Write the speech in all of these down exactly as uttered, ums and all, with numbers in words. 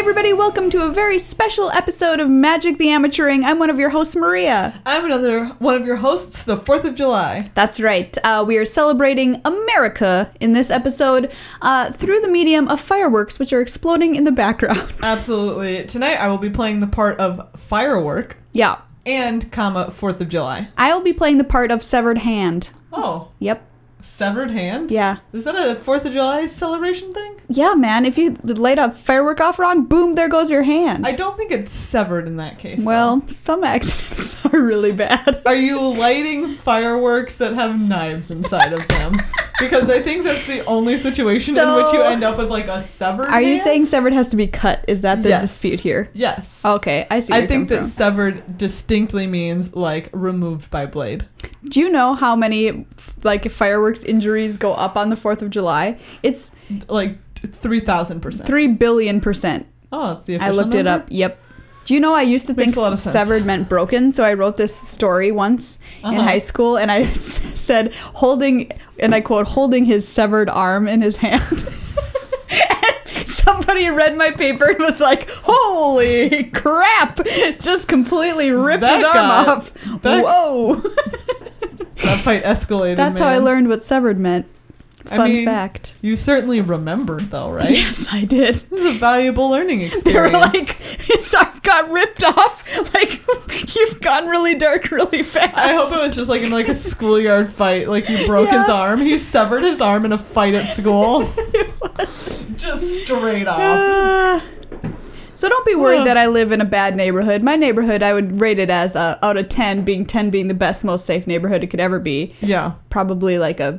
everybody, welcome to a very special episode of Magic the Amateuring. I'm one of your hosts, Maria. I'm another one of your hosts, the fourth of July. That's right. Uh, we are celebrating America in this episode uh, through the medium of fireworks, which are exploding in the background. Absolutely. Tonight I will be playing the part of firework. Yeah. And, comma, fourth of July. I'll be playing the part of severed hand. Oh. Yep. Severed hand? Yeah. Is that a fourth of July celebration thing? Yeah, man. If you light a firework off wrong, boom, there goes your hand. I don't think it's severed in that case. Well, though. some accidents are really bad. Are you lighting fireworks that have knives inside of them? Because I think that's the only situation So, in which you end up with like a severed Are you hand? saying severed has to be cut? Is that the Yes. dispute here? Yes. Okay, I see where I you're think that coming from. severed distinctly means like removed by blade. Do you know how many like fireworks injuries go up on the fourth of July? It's Like three thousand percent. three billion percent. Oh, that's the I official looked it number? up. Yep. Do you know I used to Makes think a lot of sense. severed meant broken, so I wrote this story once in Uh-huh. high school, and I said holding, and I quote, holding his severed arm in his hand. And somebody read my paper and was like, holy crap, just completely ripped That his arm guy- off. that- Whoa. That fight escalated. That's how I man. learned what severed meant. I Fun mean, fact. You certainly remember, though, right? Yes, I did. This is a valuable learning They experience. were like, his arm got ripped off. Like, you've gone really dark really fast. I hope it was just like in like a schoolyard fight. Like you broke his Yeah. arm. He severed his arm in a fight at school. It was. Just straight off. Uh, so don't be worried Ugh. that I live in a bad neighborhood. My neighborhood, I would rate it as uh, out of ten, being ten being the best, most safe neighborhood it could ever be. Yeah. Probably like a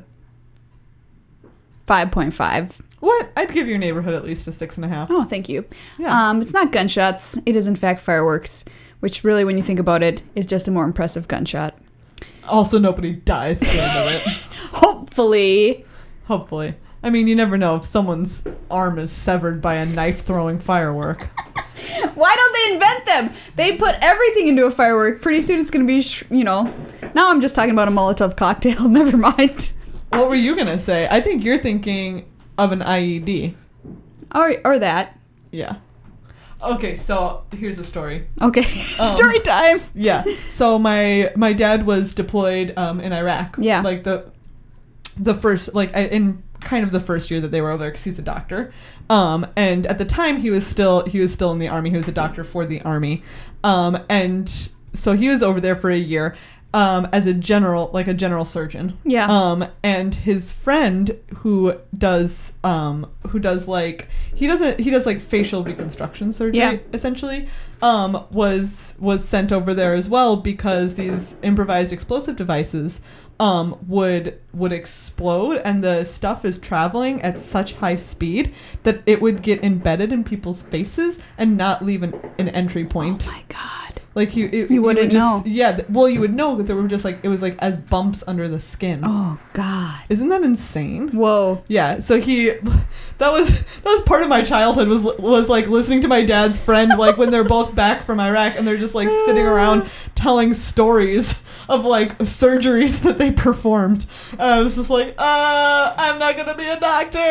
five point five. What? I'd give your neighborhood at least a six and a half. Oh, thank you. Yeah. Um, it's not gunshots. It is, in fact, fireworks, which really, when you think about it, is just a more impressive gunshot. Also, nobody dies at the end of it. Hopefully. Hopefully. I mean, you never know if someone's arm is severed by a knife-throwing firework. Why don't they invent them? They put everything into a firework. Pretty soon it's going to be, sh- you know. Now I'm just talking about a Molotov cocktail. Never mind. What were you going to say? I think you're thinking of an I E D. Or, or that. Yeah. Okay, so here's a story. Okay. Um, Story time. Yeah. So my my dad was deployed um, in Iraq. Yeah. Like the the first like I- in kind of the first year that they were over there because he's a doctor. Um, and at the time he was still he was still in the army. He was a doctor for the army. Um, and so he was over there for a year. Um, as a general, like a general surgeon. Yeah. Um, and his friend who does, um, who does like, he doesn't, he does like facial reconstruction surgery, Yeah. essentially, um, was, was sent over there as well because these improvised explosive devices, um, would, would explode and the stuff is traveling at such high speed that it would get embedded in people's faces and not leave an, an entry point. Oh my God. Like you, it, You wouldn't would just, know. Yeah, th- well, you would know that there were just like it was like as bumps under the skin. Oh God. Isn't that insane? Whoa. Yeah. So he, that was that was part of my childhood was was like listening to my dad's friend like when they're both back from Iraq and they're just like sitting around telling stories of like surgeries that they performed. And I was just like, uh, I'm not gonna be a doctor.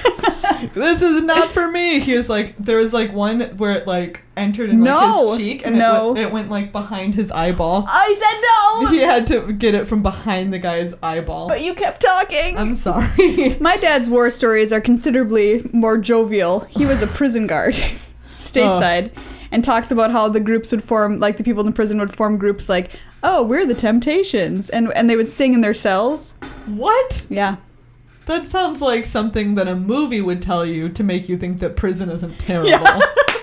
This is not for me. He was like, there was like one where it like entered in like No. his cheek and No. it, went, it went like behind his eyeball. I said no. He had to get it from behind the guy's eyeball. But you kept talking. I'm sorry. My dad's war stories are considerably more jovial. He was a prison guard, stateside, and talks about how the groups would form, like the people in the prison would form groups like, oh, we're the Temptations, and and they would sing in their cells. What? Yeah. That sounds like something that a movie would tell you to make you think that prison isn't terrible. Yeah.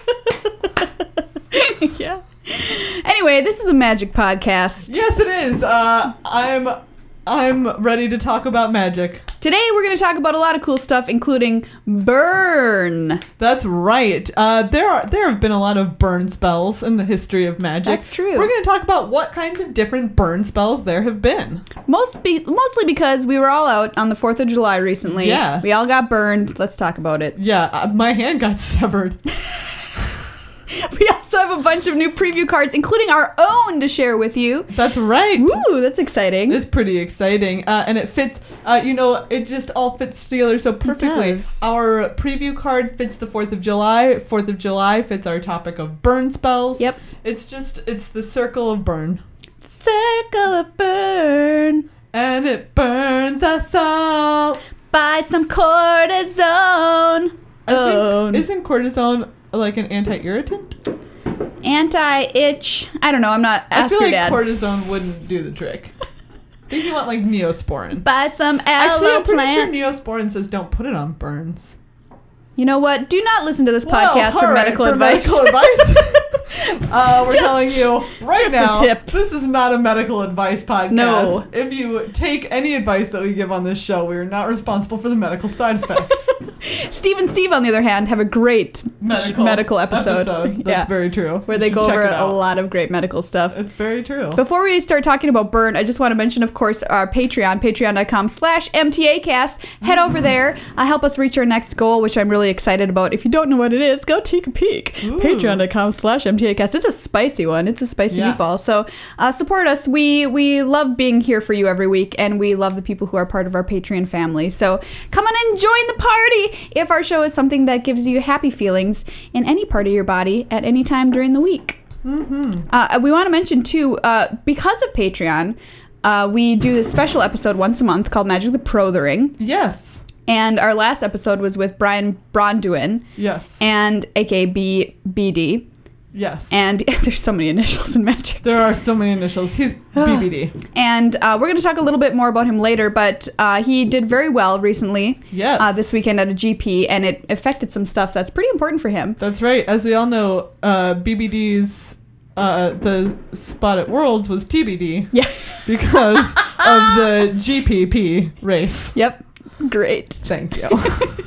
Yeah. Anyway, this is a magic podcast. Yes, it is. Uh, I'm I'm ready to talk about magic. Today we're going to talk about a lot of cool stuff, including burn. That's right. Uh, there are there have been a lot of burn spells in the history of magic. That's true. We're going to talk about what kinds of different burn spells there have been. Most be- mostly because we were all out on the fourth of July recently. Yeah. We all got burned. Let's talk about it. Yeah, uh, my hand got severed. We also have a bunch of new preview cards, including our own, to share with you. That's right. Woo, that's exciting. It's pretty exciting. Uh, and it fits, uh, you know, it just all fits together so perfectly. does. Our preview card fits the fourth of July. fourth of July fits our topic of burn spells. Yep. It's just, it's the circle of burn. Circle of burn. And it burns us all. Buy some cortisone. I Oh. think, isn't cortisone like an anti-irritant? Anti-itch. I don't know. I'm not. Ask I feel your like dad. cortisone wouldn't do the trick. I think you want like Neosporin. Buy some Actually, aloe I'm pretty plant. sure Neosporin says don't put it on burns. You know what? Do not listen to this Well, podcast for all right, medical for advice. medical advice. uh, we're Just- telling you right just a now, tip. this is not a medical advice podcast. No. If you take any advice that we give on this show, we are not responsible for the medical side effects. Steve and Steve, on the other hand, have a great medical, medical episode. That's Yeah. very true. Where You they should go check over it a out. lot of great medical stuff. It's very true. Before we start talking about burn, I just want to mention, of course, our Patreon, patreon.com slash MTAcast. Head over there. Uh, help us reach our next goal, which I'm really excited about. If you don't know what it is, go take a peek. Ooh. Patreon.com slash MTAcast. It's a spicy one. It's a spicy Yeah. meatball. So uh, support us. We, we love being here for you every week, and we love the people who are part of our Patreon family. So come on and join the party if our show is something that gives you happy feelings in any part of your body at any time during the week. Mm-hmm. Uh, we want to mention, too, uh, because of Patreon, uh, we do this special episode once a month called Magic the Prothering. Yes. And our last episode was with Brian Bronduin, Yes. and a k a. B B D. yes. And there's so many initials in Magic. there are so many initials. He's B B D. And uh, we're going to talk a little bit more about him later, but uh, he did very well recently. Yes. Uh, this weekend at a G P, and it affected some stuff that's pretty important for him. That's right. As we all know, uh, B B D's uh, the spot at Worlds was T B D Yeah. because of the G P P race. Yep. Great. Thank you.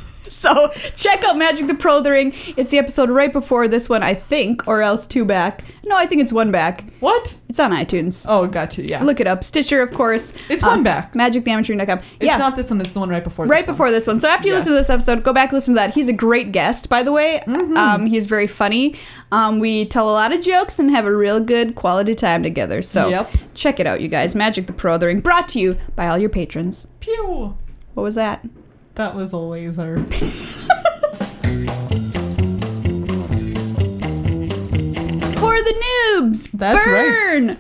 So check out Magic the Prothering. It's the episode right before this one, I think, or else two back. No, I think it's one back. What? It's on iTunes. Oh, gotcha. Yeah. Look it up. Stitcher, of course. It's Uh, one back. magic the amateuring dot com. It's Yeah. not this one. It's the one right before this Right one. before this one. So after you Yes. listen to this episode, go back and listen to that. He's a great guest, by the way. Mm-hmm. Um, he's very funny. Um, we tell a lot of jokes and have a real good quality time together. So Yep. check it out, you guys. Magic the Prothering, brought to you by all your patrons. Pew. What was that? That was a laser. For the noobs. That's right. Burn.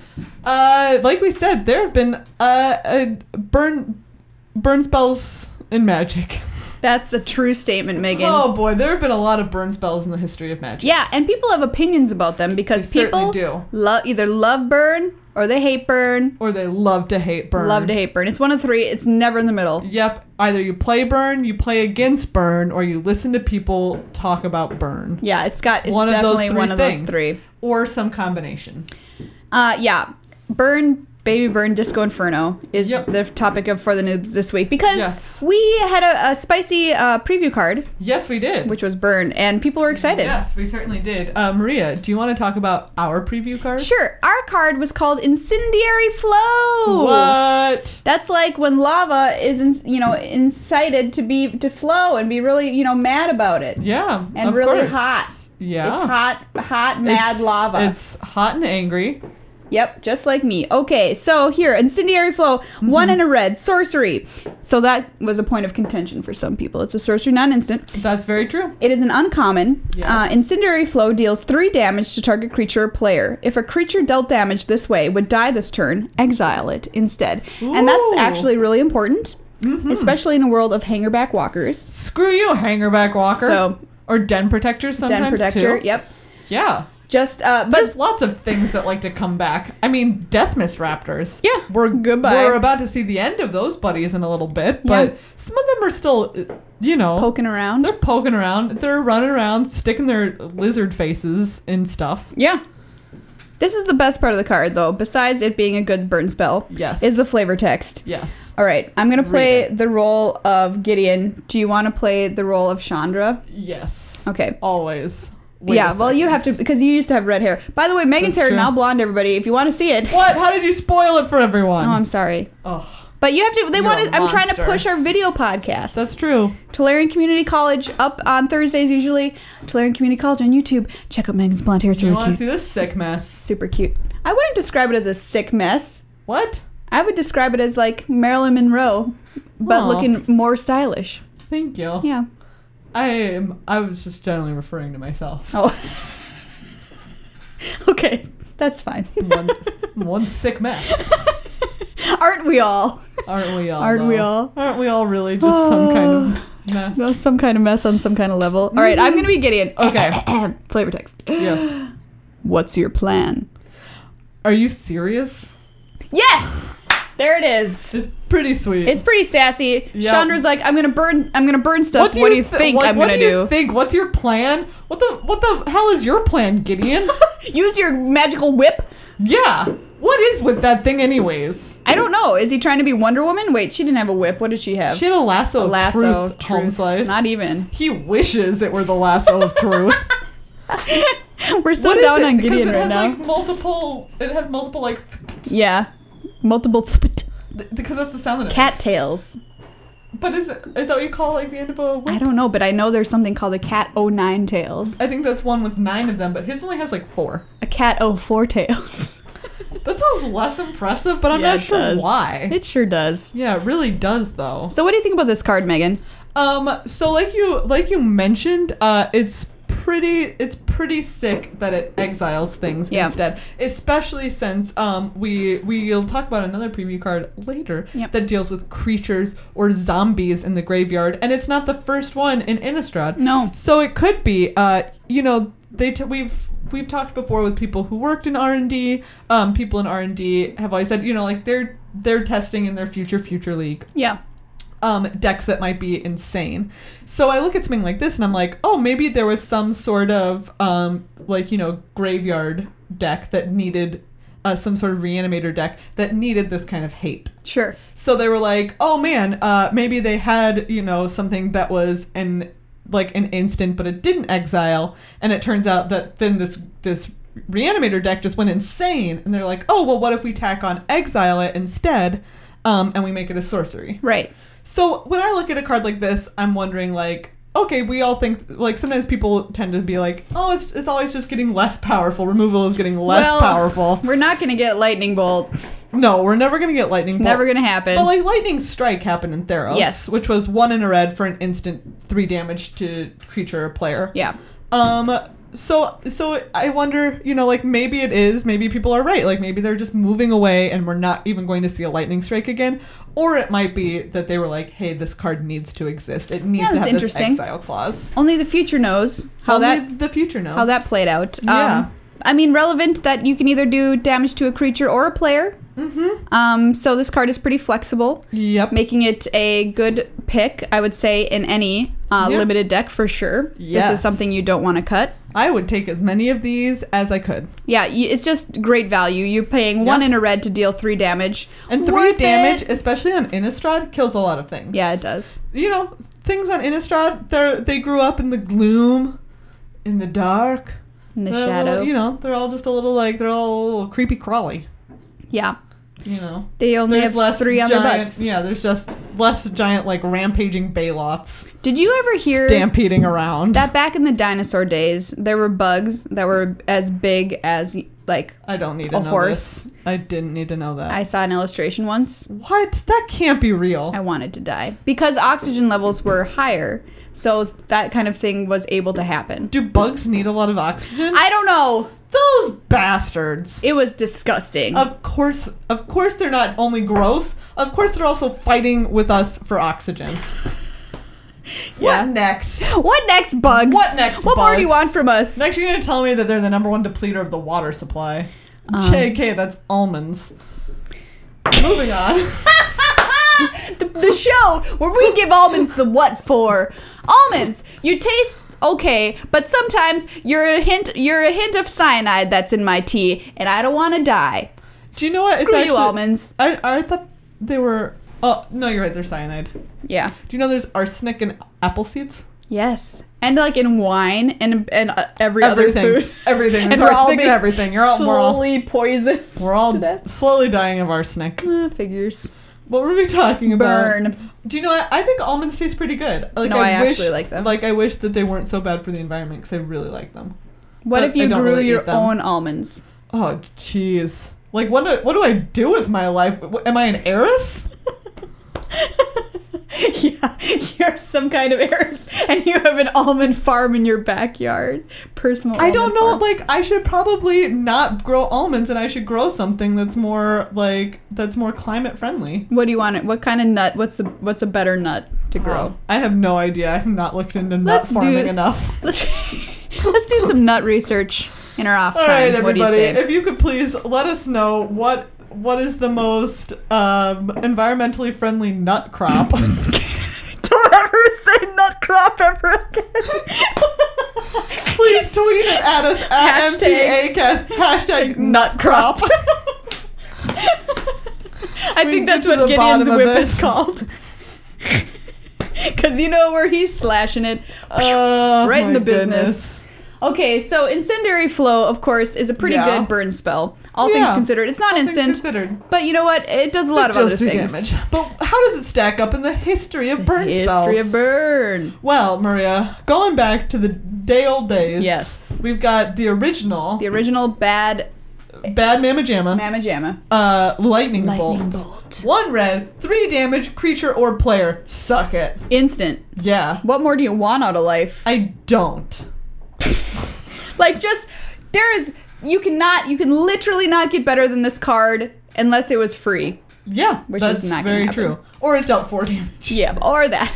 Uh, like we said, there have been uh, uh burn burn spells in Magic. That's a true statement, Megan. Oh boy, there have been a lot of burn spells in the history of Magic. Yeah, and people have opinions about them because They people certainly do. lo- either love burn or they hate burn. Or they love to hate burn. Love to hate burn. It's one of three. It's never in the middle. Yep. Either you play burn, you play against burn, or you listen to people talk about burn. Yeah, it's got. It's, one of those definitely three one of things. those three. Or some combination. Uh, yeah, burn, baby burn, disco inferno is Yep. the topic of for the noobs this week because Yes. we had a, a spicy uh, preview card, Yes, we did. which was burn, and people were excited. Yes, we certainly did. Uh, Maria, do you want to talk about our preview card? Sure. Our card was called Incendiary Flow. What? That's like when lava is, in, you know, incited to be to flow and be really, you know, mad about it. Yeah. And of really course. hot. Yeah. It's hot, hot, mad It's- lava. It's hot and angry. Yep, just like me. Okay, so here, Incendiary Flow, Mm-hmm. one and a red, sorcery. So that was a point of contention for some people. It's a sorcery, non-instant. That's very true. It is an uncommon. Yes. Uh, Incendiary Flow deals three damage to target creature or player. If a creature dealt damage this way would die this turn, exile it instead. And that's Ooh. actually really important, Mm-hmm. especially in a world of hangerback walkers. Screw you, Hangerback Walker. So, or Den Protector sometimes Den Protector, too. yep. Yeah. Just, uh, but There's lots of things that like to come back. I mean, Death Mist Raptors. Yeah, We're goodbye. We're about to see the end of those buddies in a little bit, but Yeah. some of them are still, uh, you know, poking around. they're poking around. They're running around, sticking their lizard faces in stuff. Yeah. This is the best part of the card, though, besides it being a good burn spell. Yes. Is the flavor text. Yes. All right, I'm going to Read play it. the role of Gideon. Do you want to play the role of Chandra? Yes. Okay. Always. Wait yeah, a well, you second. have to, because you used to have red hair. By the way, Megan's That's hair true. now blonde, everybody. If you want to see it. What? How did you spoil it for everyone? Oh, I'm sorry. Oh. But you have to. They You're want a to. I'm trying to monster. push our video podcast. That's true. Tularian Community College up on Thursdays usually. Tularian Community College on YouTube. Check out Megan's blonde hair. It's You really want to cute. see this sick mess? Super cute. I wouldn't describe it as a sick mess. What? I would describe it as like Marilyn Monroe, but Aw. looking more stylish. Thank you. Yeah. I am. I was just generally referring to myself. Oh. Okay, that's fine. One, one sick mess. Aren't we all? Aren't we all? Aren't we though? all? Aren't we all really just some kind of mess? That's some kind of mess on some kind of level. All right, I'm gonna be Gideon. Okay. Flavor text. Yes. What's your plan? Are you serious? Yes. There it is. It's pretty sweet. It's pretty sassy. Yep. Chandra's like, I'm gonna burn. I'm gonna burn stuff. What do you, thi- think what- I'm what gonna do? You do? think? What's your plan? What the what the hell is your plan, Gideon? Use your magical whip. Yeah. What is with that thing, anyways? I don't know. Is he trying to be Wonder Woman? Wait, she didn't have a whip. What did she have? She had a lasso. a of lasso truth, of home truth. slice. Not even. He wishes it were the lasso of truth. We're so What is down it? on Because Gideon it right has, now. Like multiple. It has multiple like. Yeah, multiple Th- because that's the sound that it makes. cattails. But is it, is that what you call like the end of a whip? I don't know, but I know there's something called a cat o nine tails. I think that's one with nine of them, but his only has like four. A cat o four tails. That sounds less impressive, but I'm Yeah, not it sure does. why. It sure does. Yeah, it really does though. So what do you think about this card, Megan? Um, so like you like you mentioned, uh, it's pretty it's pretty sick that it exiles things Yeah. instead. Especially since um we we'll talk about another preview card later Yep. that deals with creatures or zombies in the graveyard, and it's not the first one in Innistrad. No. So it could be, uh, you know, they t- we've we've talked before with people who worked in R and D. Um, people in R and D have always said, you know, like they're they're testing in their future future league. Yeah. Um, decks that might be insane. So I look at something like this and I'm like, oh, maybe there was some sort of um, like, you know, graveyard deck that needed uh, some sort of reanimator deck that needed this kind of hate. Sure. So they were like, oh man, uh, maybe they had, you know, something that was an like an instant, but it didn't exile, and it turns out that then this this reanimator deck just went insane, and they're like, oh well, what if we tack on exile it instead, um, and we make it a sorcery. Right. So when I look at a card like this, I'm wondering like, okay, we all think like sometimes people tend to be like, oh, it's it's always just getting less powerful. Removal is getting less Well, powerful. We're not gonna get lightning bolt. No, we're never gonna get lightning. It's bolt. never gonna happen. But like lightning strike happened in Theros, Yes. which was one in a red for an instant three damage to creature or player. yeah. Um. So so I wonder, you know, like maybe it is, maybe people are right, like maybe they're just moving away and we're not even going to see a lightning strike again, or it might be that they were like, hey, this card needs to exist. It needs Yeah, to that's have this interesting. exile clause. Only the future knows how Only that the future knows how that played out. Yeah. Um, I mean, relevant that you can either do damage to a creature or a player. Mm-hmm. Um, so this card is pretty flexible, Yep. making it a good pick, I would say, in any uh, Yep. limited deck for sure. This Yes. is something you don't want to cut. I would take as many of these as I could. Yeah, y- it's just great value. You're paying one Yep. in a red to deal three damage. And three Worth damage, it. especially on Innistrad, kills a lot of things. Yeah, it does. You know, things on Innistrad, they they grew up in the gloom, in the dark. In the They're a shadow. little- you know, they're all just a little like, they're all a little creepy crawly. Yeah. You know. They only There's have less three on giant, their butts. Yeah, there's just less giant, like, rampaging Baloths Did you ever hear stampeding around. that back in the dinosaur days, there were bugs that were as big as, like, I don't need to a know horse? this. I didn't need to know that. I saw an illustration once. What? That can't be real. I wanted to die. Because oxygen levels were higher, so that kind of thing was able to happen. Do bugs need a lot of oxygen? I don't know. Those bastards. It was disgusting. Of course, of course they're not only gross, of course they're also fighting with us for oxygen. Yeah. What next? What next, bugs? What next, What more do you bugs? want from us? Next you're going to tell me that they're the number one depleter of the water supply. Um. J K, that's almonds. Moving on. the, the show where we give almonds the what for. Almonds, you taste okay, but sometimes you're a hint you're a hint of cyanide that's in my tea, and I don't want to die. Do you know what? Screw you, almonds. I, I thought they were... Oh, no, you're right. They're cyanide. Yeah. Do you know there's arsenic in apple seeds? Yes. And like in wine and and uh, every Everything. other food. Everything. And There's we're all arsenic in being everything. You're all, we're all, slowly poisoned. we're all to death. slowly dying of arsenic. Uh, figures. What were we talking about? Burn. Do you know what? I think almonds taste pretty good. Like, No, I wish, actually like them. Like, I wish that they weren't so bad for the environment because I really like them. What But if you I don't grew really your eat them. own almonds? Oh, jeez. Like, what do, what do I do with my life? Wh- Am I an heiress? Yeah, you're some kind of heiress, and you have an almond farm in your backyard. Personal. I don't almond know. farm. Like, I should probably not grow almonds, and I should grow something that's more like that's more climate friendly. What do you want? It? What kind of nut? What's the What's a better nut to grow? Oh, I have no idea. I have not looked into nut Let's do- farming enough. Let's Let's do some nut research in our off time. All right, What do you everybody. say? If you could please let us know what what is the most um, environmentally friendly nut crop. Don't ever say nut crop ever again. Please tweet it at us at M T A cast hashtag nut crop. I We think get that's to what the Gideon's bottom of whip this. is called. Because you know where he's slashing it. Oh, Right in my the business. goodness. Okay, so Incendiary Flow, of course, is a pretty Yeah. good burn spell. All Yeah. things considered. It's not All things instant, considered. but you know what? It does a lot It of other does do things. damage. But how does it stack up in the history of burn History spells? of burn. Well, Maria, going back to the day old days. Yes. We've got the original The original bad bad Mamma Jamma. Mamma Jamma. Uh, lightning, Lightning bolt. bolt. One red, three damage, creature or player. Suck it. Instant. Yeah. What more do you want out of life? I don't. Like, just, there is, you cannot, you can literally not get better than this card unless it was free. Yeah, Which that's is not gonna very happen. true. Or it dealt four damage. Yeah, or that.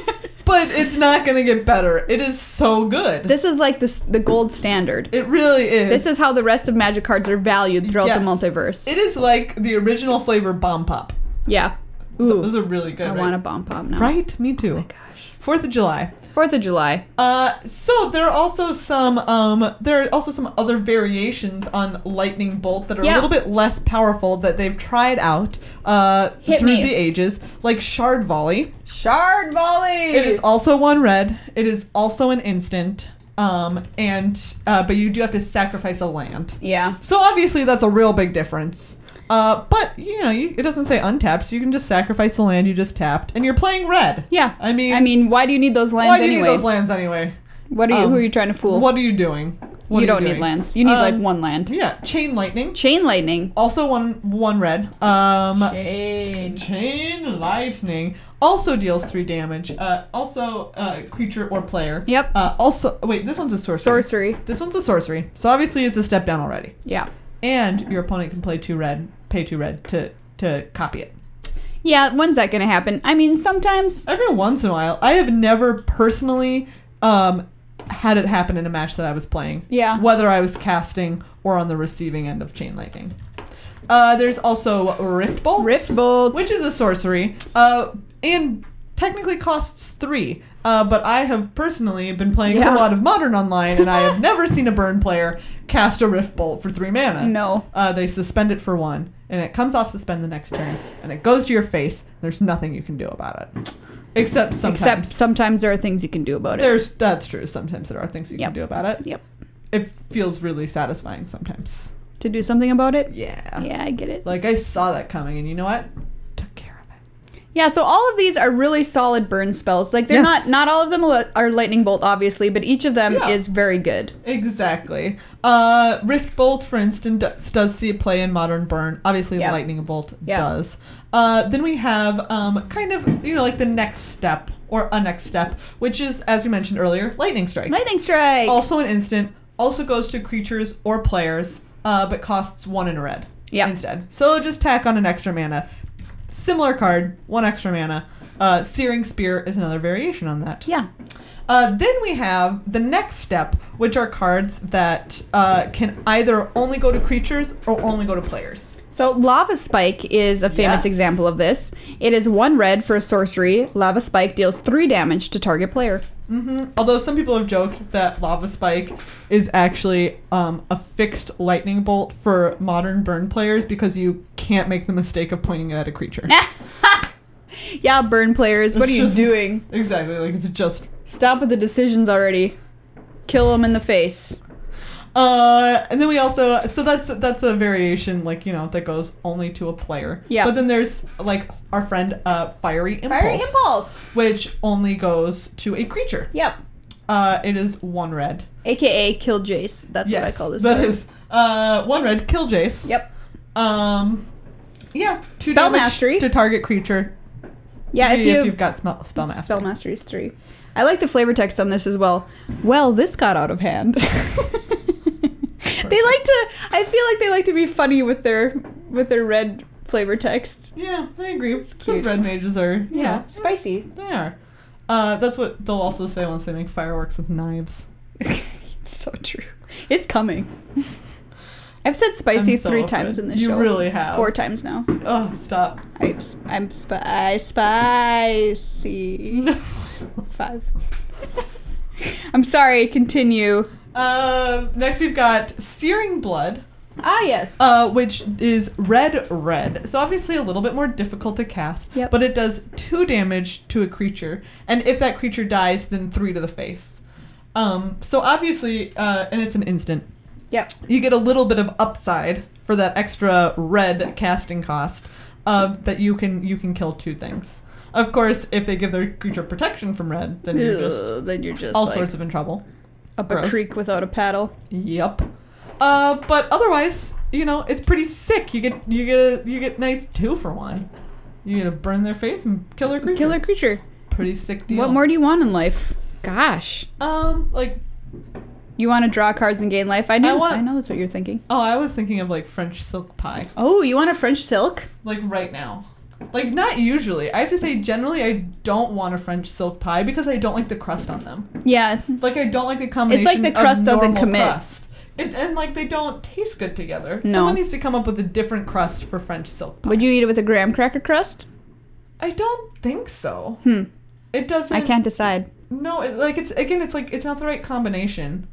But it's not gonna get better. It is so good. This is like this, the gold standard. it really is. This is how the rest of Magic cards are valued throughout Yes. the multiverse. It is like the original flavor Bomb Pop. yeah. Th- Ooh, Those are really good. I right? want a bomb pop now. Right? Me too. Oh my gosh. Fourth of July. Fourth of July. Uh, so there are also some um, there are also some other variations on Lightning Bolt that are Yeah. a little bit less powerful that they've tried out uh, Hit through me. the ages, like Shard Volley. Shard Volley! It is also one red. It is also an instant. Um, and uh, but you do have to sacrifice a land. Yeah. So obviously that's a real big difference. Uh, but you know, you, it doesn't say untapped, so you can just sacrifice the land you just tapped, and you're playing red. Yeah. I mean, I mean, why do you need those lands why do you anyway? need those lands anyway? What are you? Um, who are you trying to fool? What are you doing? What you are don't need doing? lands. You need like Um, one land. Yeah, Chain Lightning. Chain Lightning. Also one one red. Um, Chain. Chain Lightning also deals three damage. Uh, also uh, creature or player. Yep. Uh, also, wait, this one's a sorcery. Sorcery. This one's a sorcery. So obviously it's a step down already. Yeah. And your opponent can play two red, pay two red to to copy it. Yeah. When's that gonna happen? I mean, sometimes. Every once in a while. I have never personally um, had it happen in a match that I was playing. Yeah. Whether I was casting or on the receiving end of Chain Lightning. Uh, there's also Rift Bolt. Rift Bolt. Which is a sorcery. Uh, and technically costs three. Uh, but I have personally been playing Yeah. a lot of Modern Online, and I have never seen a burn player cast a Rift Bolt for three mana. No. Uh, they suspend it for one, and it comes off suspend the next turn, and it goes to your face. There's nothing you can do about it. Except sometimes. Except sometimes there are things you can do about it. There's That's true. Sometimes there are things you Yep. can do about it. Yep. It feels really satisfying sometimes. To do something about it. Yeah. Yeah, I get it. Like, I saw that coming, and you know what? Took care of it. Yeah, so all of these are really solid burn spells. Like they're Yes. not not all of them are lightning bolt, obviously, but each of them Yeah. is very good. Exactly. Uh, Rift Bolt, for instance, does, does see a play in Modern Burn. Obviously, Yeah. Lightning Bolt Yeah. does. Uh, then we have um, kind of, you know, like the next step, or a next step, which is, as we mentioned earlier, Lightning Strike. Lightning strike. Also an instant, also goes to creatures or players, uh, but costs one in a red Yeah. instead. So just tack on an extra mana. Similar card, one extra mana. Uh, Searing Spear is another variation on that. Yeah. Uh, then we have the next step, which are cards that uh, can either only go to creatures or only go to players. So Lava Spike is a famous Yes. example of this. It is one red for a sorcery. Lava Spike deals three damage to target player. hmm Although some people have joked that Lava Spike is actually um, a fixed lightning bolt for modern burn players because you can't make the mistake of pointing it at a creature. Yeah, burn players, what It's are you just- doing? Exactly, like it's just. Stop with the decisions already. Kill them in the face. Uh, and then we also so that's that's a variation like you know that goes only to a player. Yeah. But then there's like our friend uh, Fiery Impulse. Fiery Impulse. Which only goes to a creature. Yep. Uh, it is one red. A K A Kill Jace. That's yes, what I call this. That card. is uh one red. Kill Jace. Yep. Um, yeah. Two Spell damage Mastery. to target creature. Yeah, Three if, if you you've got spell spell mastery. Spell Mastery is three. I like the flavor text on this as well. Well, this got out of hand. They like to. I feel like they like to be funny with their with their red flavor text. Yeah, I agree. Because cute. red mages are you Yeah, know, spicy. They are. Uh, that's what they'll also say once they make fireworks with knives. So true. It's coming. I've said spicy I'm so three afraid. times in this You show. really have. Four times now. Oh, stop. I'm, sp- I'm sp- I spicy. Five. I'm sorry, continue. Uh, next we've got Searing Blood, Ah, yes. uh, which is red red. So obviously a little bit more difficult to cast, Yep. but it does two damage to a creature, and if that creature dies, then three to the face. Um, so obviously, uh, and it's an instant. Yep. You get a little bit of upside for that extra red casting cost, uh, that you can you can kill two things. Of course, if they give their creature protection from red, then you're just Ugh, then you're just all like sorts of in trouble. up a gross. creek without a paddle. Yep. Uh, but otherwise, you know, it's pretty sick. You get you get a, you get nice two for one. You get to burn their face and kill their creature. Killer creature. Pretty sick deal. What more do you want in life? Gosh. Um, like, You want to draw cards and gain life? I know. I want- I know that's what you're thinking. oh, I was thinking of like French silk pie. Oh, you want a French silk? Like right now. Like not usually. I have to say generally I don't want a French silk pie because I don't like the crust on them. Yeah. Like I don't like the combination. It's like the crust of doesn't normal commit. Crust. It, and like they don't taste good together. No. Someone needs to come up with a different crust for French silk pie. Would you eat it with a graham cracker crust? I don't think so. Hmm. It doesn't. I can't decide. No, it, like it's again, it's like it's not the right combination.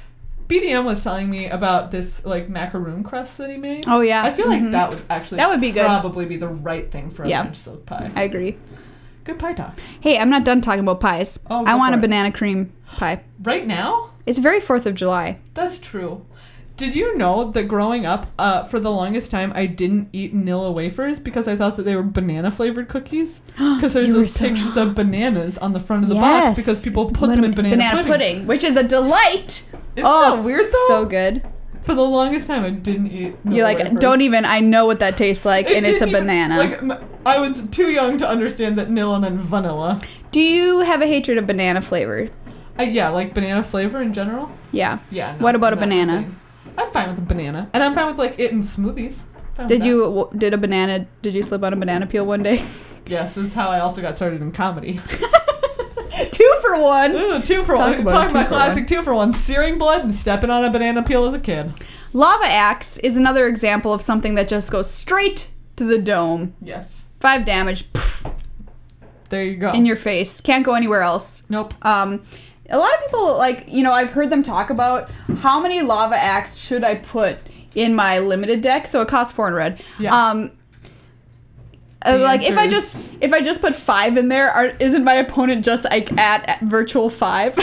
B D M was telling me about this like macaroon crust that he made. Oh yeah. I feel like Mhm. that would actually That would be good. Probably be the right thing for a Yeah. French silk pie. I agree. Good pie talk. Hey, I'm not done talking about pies. Oh, I go want for a it. banana cream pie. Right now, It's very fourth of July. that's true. Did you know that growing up, uh, for the longest time, I didn't eat Nilla wafers because I thought that they were banana flavored cookies? Because there's You were those so pictures of bananas on the front of the Yes. box because people put them in banana, pudding. which is a delight. Isn't oh, that weird though? So good. For the longest time, I didn't eat. Nilla You're like, wafers. don't even. I know what that tastes like, It and it's a didn't even- banana. Like m- I was too young to understand that Nilla meant vanilla. Do you have a hatred of banana flavor? Uh, yeah, like banana flavor in general. Yeah. Yeah. no, What about a not my banana? thing. I'm fine with a banana, and I'm fine with like it in smoothies. Fine with Did that. you w- did a banana? Did you slip on a banana peel one day? Yes, that's how I also got started in comedy. Two for one. Ooh, two for Talk one. about a Talking two about for classic two for one. Searing blood and stepping on a banana peel as a kid. Lava axe is another example of something that just goes straight to the dome. Yes. Five damage pff, There you go. in your face. Can't go anywhere else. Nope. Um, a lot of people, like, you know, I've heard them talk about how many lava axe should I put in my limited deck. So it costs four in red. Yeah. Um, uh, The like if I answer just if I just put five in there, are, isn't my opponent just like at, at virtual five?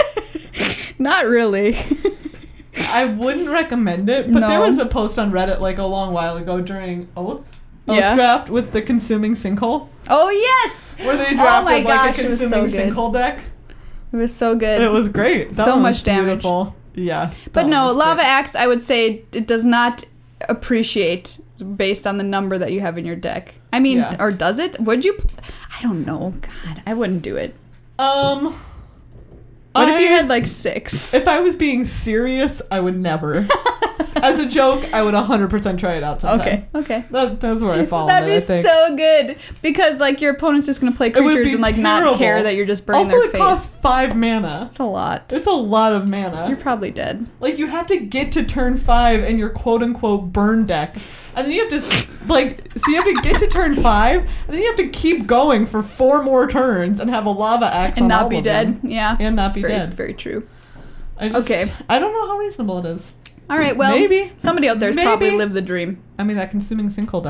Not really. I wouldn't recommend it, but there No. was a post on Reddit like a long while ago during Oath. Oath Yeah. draft with the consuming sinkhole. Oh yes! Where they Oh drafted my like gosh, a it was consuming so good. sinkhole deck. It was so good. It was great. That So one much was damage. beautiful. Yeah. But that one no, was lava sick. axe, I would say it does not appreciate based on the number that you have in your deck. I mean, Yeah. or does it? Would you? I don't know. God, I wouldn't do it. Um. What if you I- had like six? If I was being serious, I would never. As a joke, I would one hundred percent try it out sometime. Okay, okay. That, that's where I fall That'd on be it, I think. so good because like your opponent's just gonna play It would creatures be and like terrible. not care that you're just burning Also, their it face. costs five mana. It's a lot. It's a lot of mana. You're probably dead. Like, you have to get to turn five in your quote-unquote burn deck. And then you have to, s- like, so you have to get to turn five, and then you have to keep going for four more turns and have a lava axe And on not all be of dead. them. Yeah. And not It's be very, dead. Very true. I just, Okay. I don't know how reasonable it is. All right. Well, Maybe. somebody out there's probably Maybe. lived the dream. I mean, that consuming sinkhole deck.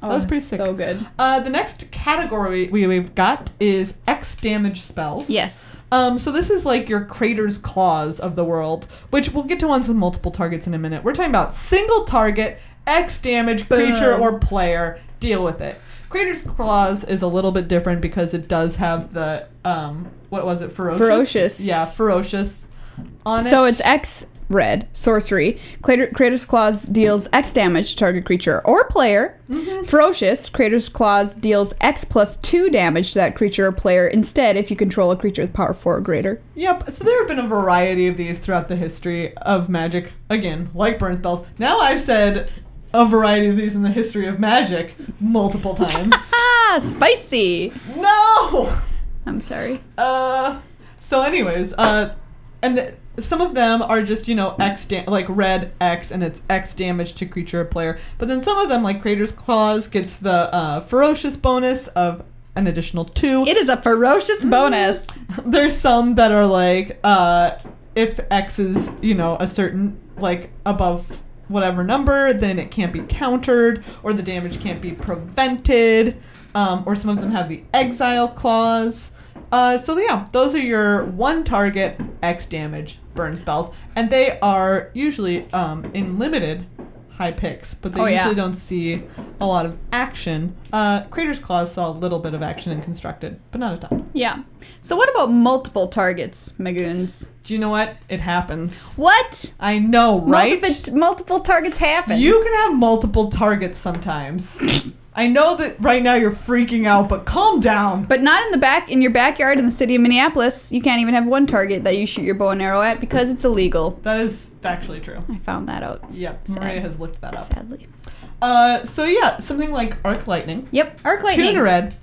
Oh, that was pretty sick. So good. Uh, the next category we, we've got is X damage spells. Yes. Um, so this is like your Crater's Claws of the world, which we'll get to ones with multiple targets in a minute. We're talking about single target, X damage, creature Boom. or player. Deal with it. Crater's Claws is a little bit different because it does have the, um, what was it, ferocious? Ferocious. Yeah, ferocious on it. So it's X red sorcery. Crater, Crater's Claws deals X damage to target creature or player. Mm-hmm. Ferocious. Crater's Claws deals X plus two damage to that creature or player instead if you control a creature with power four or greater. Yep. So there have been a variety of these throughout the history of Magic. Again, like burn spells. Now I've said a variety of these in the history of Magic multiple times. Ah, spicy. No! I'm sorry. Uh, so anyways, uh, and the, some of them are just, you know, X, da- like red X, and it's X damage to creature or player. But then some of them, like Crater's Claws, gets the uh, ferocious bonus of an additional two. It is a ferocious bonus. There's some that are like, uh, if X is, you know, a certain, like, above whatever number, then it can't be countered, or the damage can't be prevented. Um, or some of them have the exile clause. Uh, so yeah, those are your one target X damage burn spells, and they are usually um, in limited high picks, but they Oh, yeah. usually don't see a lot of action. Uh, Crater's Claws saw a little bit of action in Constructed, but not a ton. Yeah. So what about multiple targets, Magoons? Do you know what? It happens. What? I know, right? Multiple, multiple targets happen. You can have multiple targets sometimes. I know that right now you're freaking out, but calm down. But not in the back, in your backyard in the city of Minneapolis. You can't even have one target that you shoot your bow and arrow at because it's illegal. That is factually true. I found that out. Yep, Sad. Maria has looked that up. Sadly. Uh, so yeah, something like Arc Lightning. Yep, Arc Two Lightning. in a red.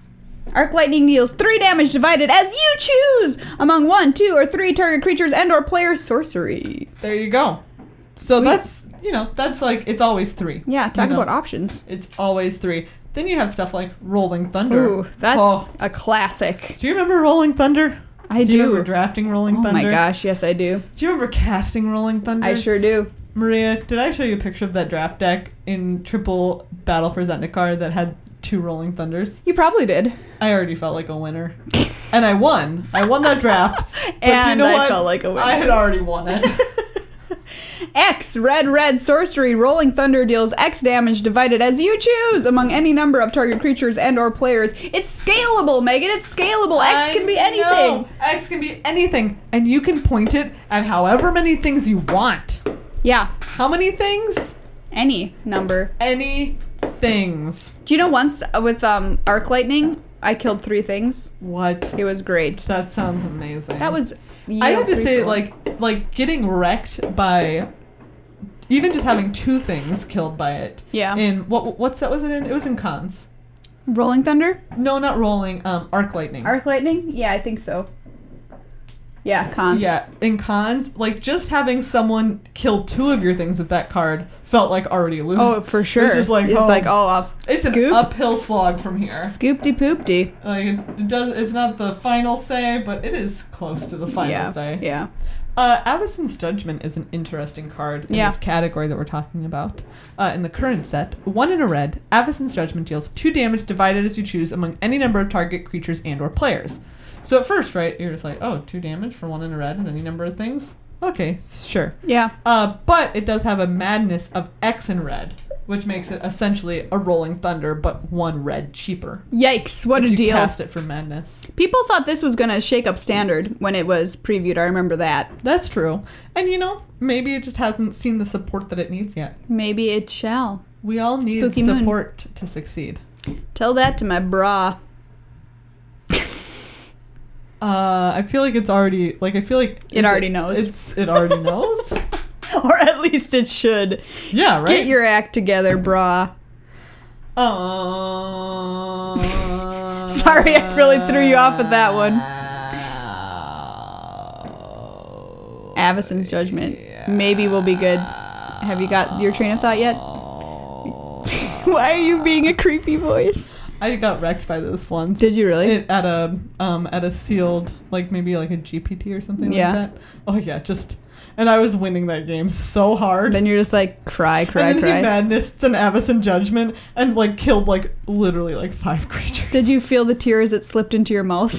Arc Lightning deals three damage divided as you choose among one, two, or three target creatures and or player sorcery. There you go. So Sweet. that's, you know, that's like, it's always three. Yeah, talk You know, about options. It's always three. Then you have stuff like Rolling Thunder. Ooh, that's Oh. a classic. Do you remember Rolling Thunder? I Do you do. remember drafting Rolling Oh Thunder? my gosh, yes I do. Do you remember casting Rolling Thunder? I sure do. Maria, did I show you a picture of that draft deck in Triple Battle for Zendikar that had two Rolling Thunders? You probably did. I already felt like a winner. And I won. I won that draft. But And you know I what? felt like a winner. I had already won it. X, red, red, sorcery, Rolling Thunder deals X damage divided as you choose among any number of target creatures and or players. It's scalable, Megan. It's scalable. X I can be anything. know. X can be anything. And you can point it at however many things you want. Yeah, How many things? any number. Any things. Do you know once uh, with um, Arc Lightning, I killed three things? What? It was great. That sounds amazing. That was... I have to three say, for- like, like getting wrecked by even just having two things killed by it. Yeah. In what what set was it in? It was in Cons. Rolling Thunder? No, not rolling. Um, Arc Lightning. Arc Lightning? Yeah, I think so. Yeah, cons. Yeah, in Cons, like just having someone kill two of your things with that card felt like already losing. Oh, for sure. It's just like it's oh, like oh, up. it's scoop, an uphill slog from here. scoopty poopty. Like it, it does. It's not the final say, but it is close to the final Yeah, say. yeah. Uh, Avacyn's Judgment is an interesting card in Yeah. this category that we're talking about. Uh, in the current set, one in a red, Avacyn's Judgment deals two damage divided as you choose among any number of target creatures and or players. So at first, right, you're just like, oh, two damage for one in a red and any number of things? Okay, sure. Yeah. Uh, but it does have a madness of X in red, which makes it essentially a Rolling Thunder, but one red cheaper. Yikes! What if a you deal. cast it for madness. People thought this was gonna shake up Standard when it was previewed. I remember that. That's true. And you know, maybe it just hasn't seen the support that it needs yet. Maybe it shall. We all need Spooky moon. support to succeed. Tell that to my bra. Uh, I feel like it's already like I feel like It already knows. It's it already knows. Or at least it should. Yeah, right. Get your act together, bra. Uh, Sorry, I really threw you off with that one. Avacyn's Judgment. Maybe will be good. Have you got your train of thought yet? Why are you being a creepy voice? I got wrecked by this once. Did you really? It, at a um at a sealed like maybe like a G P T or something Yeah. like that. Oh yeah, just and I was winning that game so hard. Then you're just like, cry, cry, and then cry. he madnessed an Avacyn Judgment and like killed like literally like five creatures. Did you feel the tears that slipped into your mouth?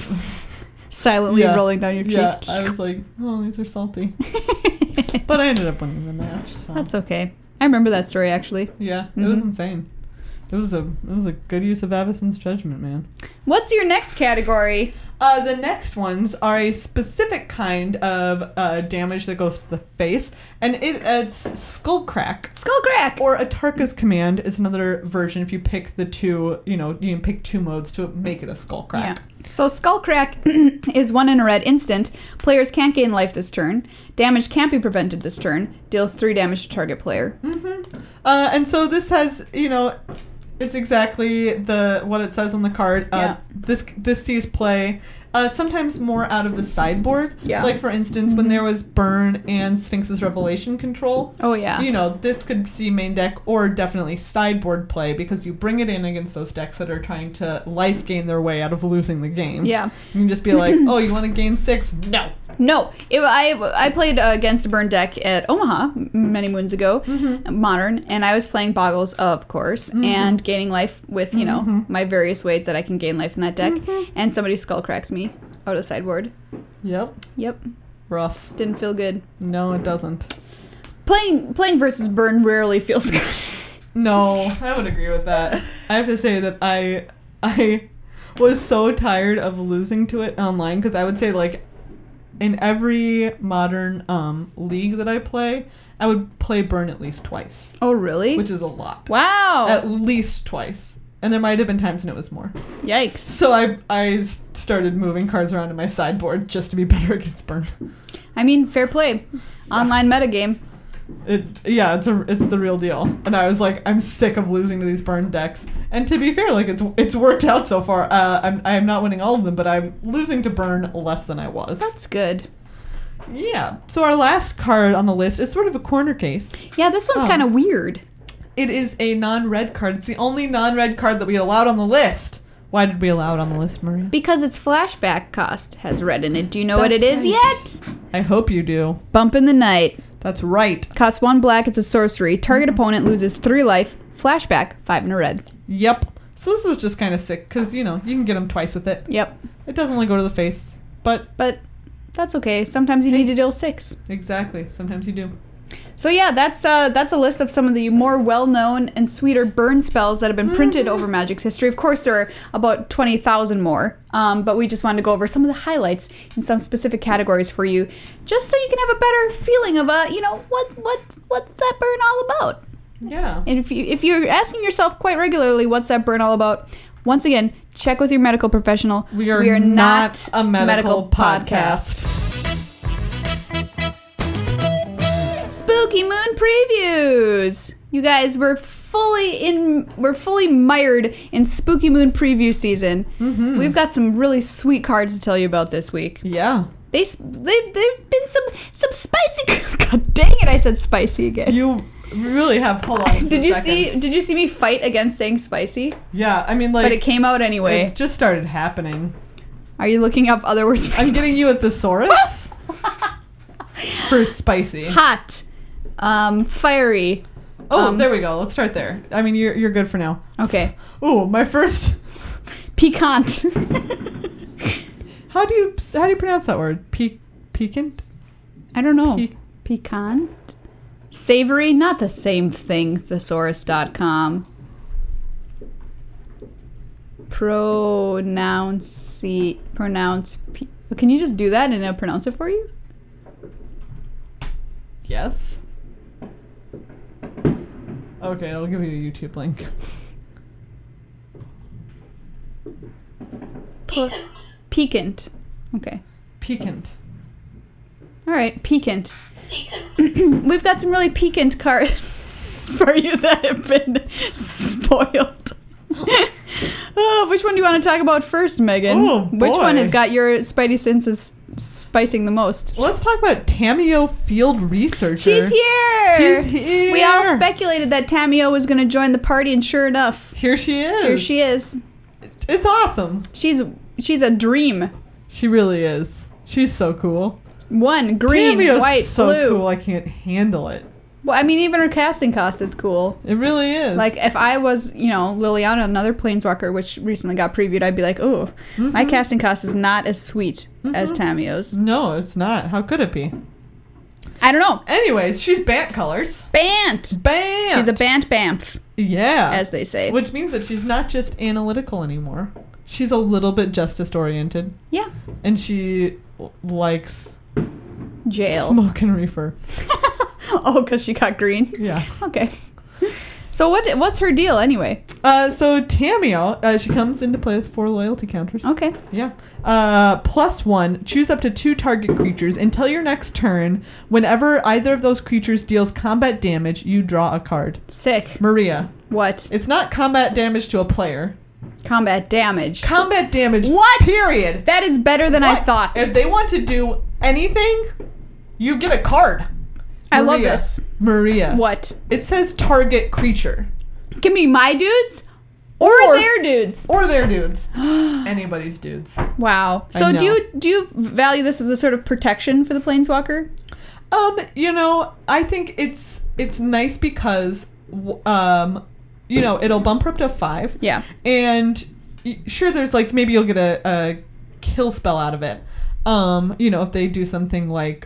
Silently Yeah. rolling down your cheek? Yeah, I was like, oh, these are salty. But I ended up winning the match. So. That's okay. I remember that story, actually. Yeah, it was Mhm. insane. It was a it was a good use of Avacyn's Judgment, man. What's your next category? Uh, the next ones are a specific kind of uh, damage that goes to the face, and it it's Skull Crack. Skull Crack! Or Atarka's Command is another version. If you pick the two, you know, you can pick two modes to make it a Skull Crack. Yeah. So Skull Crack is one in a red instant. Players can't gain life this turn. Damage can't be prevented this turn. Deals three damage to target player. Mm-hmm. Uh, and so this has, you know, it's exactly the what it says on the card. Uh, Yeah. This this sees play uh, sometimes more out of the sideboard. Yeah. Like, for instance, when there was Burn and Sphinx's Revelation control. Oh, yeah. You know, this could see main deck or definitely sideboard play because you bring it in against those decks that are trying to life gain their way out of losing the game. Yeah. You can just be like, oh, you want to gain six? No. No, it, I I played uh, against a burn deck at Omaha m- many moons ago, Mm-hmm. modern, and I was playing Boggles, of course, and gaining life with, you know, Mm-hmm. my various ways that I can gain life in that deck, and somebody skull cracks me out of the sideboard. Yep. Yep, Rough. didn't feel good. No, it doesn't. Playing playing versus burn rarely feels good. No, I would agree with that. I have to say that I I was so tired of losing to it online because I would say like in every modern um, league that I play, I would play Burn at least twice, Oh, really? which is a lot. Wow. At least twice. And there might have been times when it was more. Yikes. So I I started moving cards around in my sideboard just to be better against Burn. I mean, fair play. Online metagame. It, yeah, it's a it's the real deal. And I was like, I'm sick of losing to these Burn decks. And to be fair, like it's it's worked out so far. Uh, I'm I'm not winning all of them, but I'm losing to Burn less than I was. That's good. Yeah. So our last card on the list is sort of a corner case. Yeah, this one's Oh. kind of weird. It is a non-red card. It's the only non-red card that we allowed on the list. Why did we allow it on the list, Maria? Because its flashback cost has red in it. Do you know what it That's is right. yet? I hope you do. Bump in the Night. That's right. Costs one black, it's a sorcery. Target opponent loses three life. Flashback, five in a red. Yep. So this is just kind of sick because, you know, you can get them twice with it. Yep. It doesn't only go to the face, but But that's okay. Sometimes you need to deal six. exactly. Sometimes you do. So yeah, that's uh, that's a list of some of the more well-known and sweeter burn spells that have been printed over Magic's history. Of course, there are about twenty thousand more, um, but we just wanted to go over some of the highlights in some specific categories for you, just so you can have a better feeling of, uh, you know, what what what's that burn all about. Yeah. And if you if you're asking yourself quite regularly, what's that burn all about? Once again, check with your medical professional. We are, not, a medical, podcast. Spooky Moon previews. You guys, we're fully in. We're fully mired in Spooky Moon preview season. Mm-hmm. We've got some really sweet cards to tell you about this week. Yeah. They they've they've been some some spicy. God dang it! I said spicy again. You really have. Hold on. just did a you second. see? Did you see me fight against saying spicy? Yeah. I mean, like. But it came out anyway. It just started happening. Are you looking up other words for I'm spicy? getting you a thesaurus for spicy. Hot, um, fiery. Oh, um, there we go. Let's start there. I mean, you're you're good for now. Okay. Oh, my first. Piquant. How do you how do you pronounce that word? Pe- piquant? I don't know. Pe- Piquant? Savory? Not the same thing, thesaurus dot com. Pronounce... Pronounce... P- Can you just do that and I'll pronounce it for you? Yes. Okay, I'll give you a YouTube link. Piquant. Piquant. Okay. Piquant. All right, piquant. We've got some really piquant cards for you that have been spoiled. Oh, which one do you want to talk about first, Megan? Oh, Which one boy. has got your spidey senses spicing the most? Let's talk about Tamio Field Researcher. She's here! She's here! We all speculated that Tamio was going to join the party, and sure enough, Here she is. here she is. It's awesome. She's she's a dream. She really is. She's so cool. One, green, Tameo's white, so blue. cool. I can't handle it. Well, I mean, even her casting cost is cool. It really is. Like, if I was, you know, Liliana, another Planeswalker, which recently got previewed, I'd be like, oh, mm-hmm. my casting cost is not as sweet mm-hmm. as Tamiyo's. No, it's not. How could it be? I don't know. Anyways, she's Bant colors. Bant! Bant! She's a Bant Bamf, Yeah. as they say. Which means that she's not just analytical anymore. She's a little bit justice-oriented. Yeah. And she l- likes Jail. smoke and reefer. Oh, because she got green? Yeah. Okay. So what? what's her deal, anyway? Uh, so Tamiyo, uh, she comes into play with four loyalty counters. Okay. Yeah. Uh, plus one, choose up to two target creatures. Until your next turn, whenever either of those creatures deals combat damage, you draw a card. Sick. Maria. What? It's not combat damage to a player. Combat damage. Combat damage. What? Period. That is better than I What? thought. If they want to do anything, you get a card. I love Maria. this. Maria. What? It says target creature. Give me my dudes or, Or- their dudes. Or their dudes. Anybody's dudes. Wow. I So know. do you do you value this as a sort of protection for the Planeswalker? Um, you know, I think it's it's nice because w- um, you know, it'll bump her up to five. Yeah. And y- sure, there's like maybe you'll get a, a kill spell out of it. Um, you know, if they do something like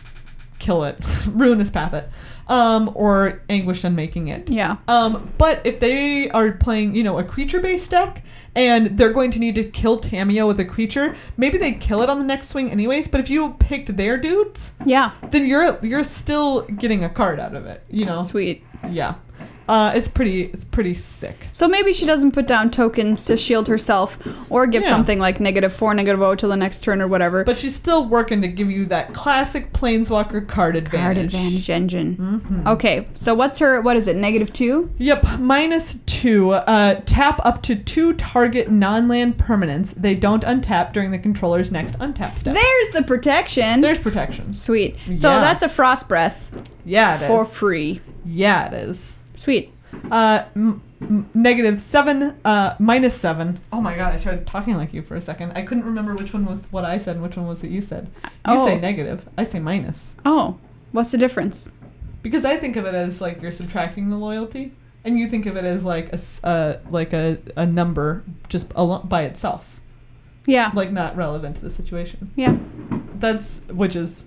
kill it, ruinous path it, um, or anguished unmaking it. Yeah. Um, but if they are playing, you know, a creature-based deck, and they're going to need to kill Tamiyo with a creature, maybe they kill it on the next swing anyways. But if you picked their dudes, Yeah. then you're you're still getting a card out of it. You know. Sweet. Yeah. Uh, it's pretty. It's pretty sick. So maybe she doesn't put down tokens to shield herself or give Yeah. something like negative four, negative oh till the next turn or whatever. But she's still working to give you that classic Planeswalker card advantage. Card advantage engine. Mhm. Okay, so what's her, what is it, negative two? Yep, minus two. Uh, tap up to two target non-land permanents. They don't untap during the controller's next untap step. There's the protection. There's protection. Sweet. So Yeah. that's a frost breath Yeah, it is. for free. Yeah, it is. Sweet. Uh, m- m- negative seven, uh, minus seven. Oh my god, I started talking like you for a second. I couldn't remember which one was what I said and which one was what you said. You Oh. say negative. I say minus. Oh, what's the difference? Because I think of it as like you're subtracting the loyalty, and you think of it as like a s- uh, like a, a number just alo- by itself, Yeah. like not relevant to the situation. Yeah. That's which is.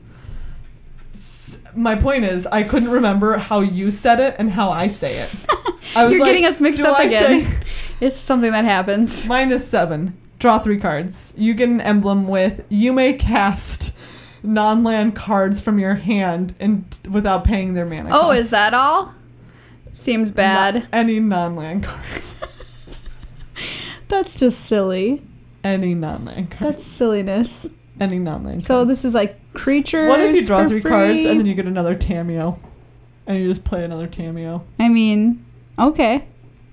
s- My point is, I couldn't remember how you said it and how I say it. I was You're like, getting us mixed do up I again. say It's something that happens. minus seven. Draw three cards. You get an emblem with you may cast non-land cards from your hand and without paying their mana. Oh, cost. is that all? Seems bad. Not any non-land cards. That's just silly. Any non-land cards. That's silliness. Any non-land So cards. this is like creatures. What if you draw for three free? cards and then you get another Tamiyo? And you just play another Tamiyo? I mean, okay.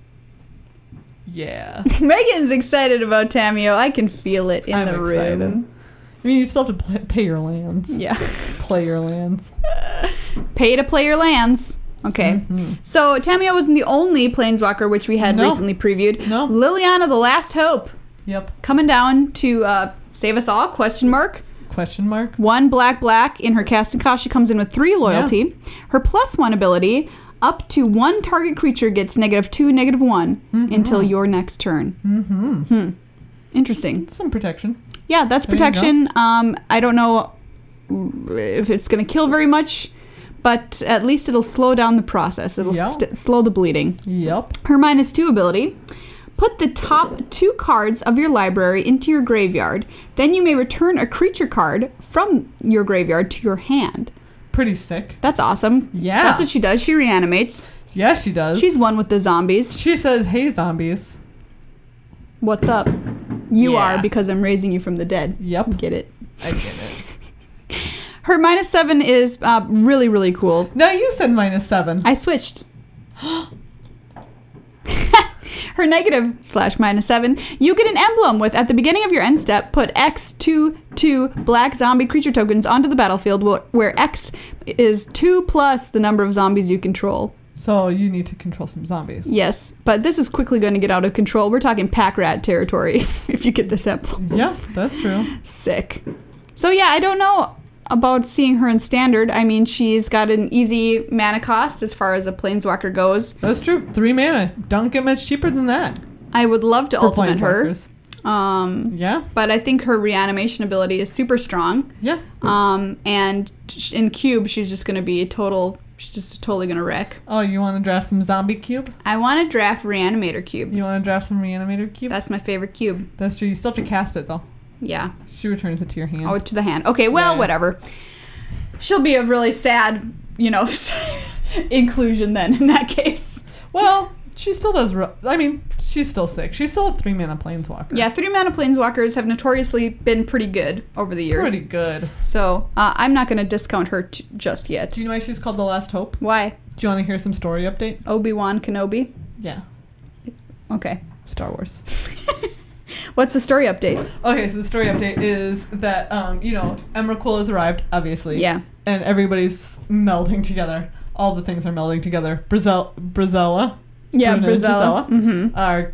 Yeah. Megan's excited about Tamiyo. I can feel it in I'm the excited. room. I mean, you still have to play, pay your lands. Yeah. Play your lands. Pay to play your lands. Okay. Mhm. So Tamiyo wasn't the only planeswalker which we had No. recently previewed. No. Liliana, the Last Hope, Yep. coming down to uh, save us all? Question mark. Question mark? One black black in her casting cost. She comes in with three loyalty. Her plus one ability, up to one target creature gets negative two, negative one Mhm. until your next turn. Mm-hmm. Hmm. Interesting. Some protection. Yeah, that's There you go. protection. Um, I don't know if it's going to kill very much, but at least it'll slow down the process. It'll Yeah. st- slow the bleeding. Yep. Her minus two ability. Put the top two cards of your library into your graveyard. Then you may return a creature card from your graveyard to your hand. Pretty sick. That's awesome. Yeah. That's what she does. She reanimates. Yeah, she does. She's one with the zombies. She says, hey, zombies. What's up? You Yeah. are because I'm raising you from the dead. Yep. Get it? I get it. Her minus seven is uh, really, really cool. No, you said minus seven. I switched. Her negative slash minus seven, you get an emblem with, at the beginning of your end step, put X two two black zombie creature tokens onto the battlefield wh- where X is two plus the number of zombies you control. So you need to control some zombies. Yes, but this is quickly going to get out of control. We're talking pack rat territory if you get this emblem. Yeah, that's true. Sick. So yeah, I don't know. about seeing her in Standard. I mean, she's got an easy mana cost as far as a Planeswalker goes. That's true. Three mana. Don't get much cheaper than that. I would love to For ultimate her. Planeswalkers. Um, Yeah. but I think her reanimation ability is super strong. Yeah. Um, and sh- in Cube, she's just going to be a total... She's just totally going to wreck. Oh, you want to draft some zombie cube? I want to draft Reanimator Cube. You want to draft some reanimator cube? That's my favorite cube. That's true. You still have to cast it, though. Yeah. She returns it to your hand. Oh, to the hand. Okay, well, Yeah. whatever. She'll be a really sad, you know, inclusion then in that case. Well, she still does... Re- I mean, she's still sick. She's still a three-mana planeswalker. Yeah, three mana planeswalkers have notoriously been pretty good over the years. Pretty good. So uh, I'm not going to discount her t- just yet. Do you know why she's called the Last Hope? Why? Do you want to hear some story update? Obi-Wan Kenobi? Yeah. Okay. Star Wars. What's the story update? Okay, so the story update is that, um, you know, Emrakul has arrived, obviously. Yeah. And everybody's melding together. All the things are melding together. Brazil, Brazella. Yeah, Bruno and Brazella. Mm-hmm. Are,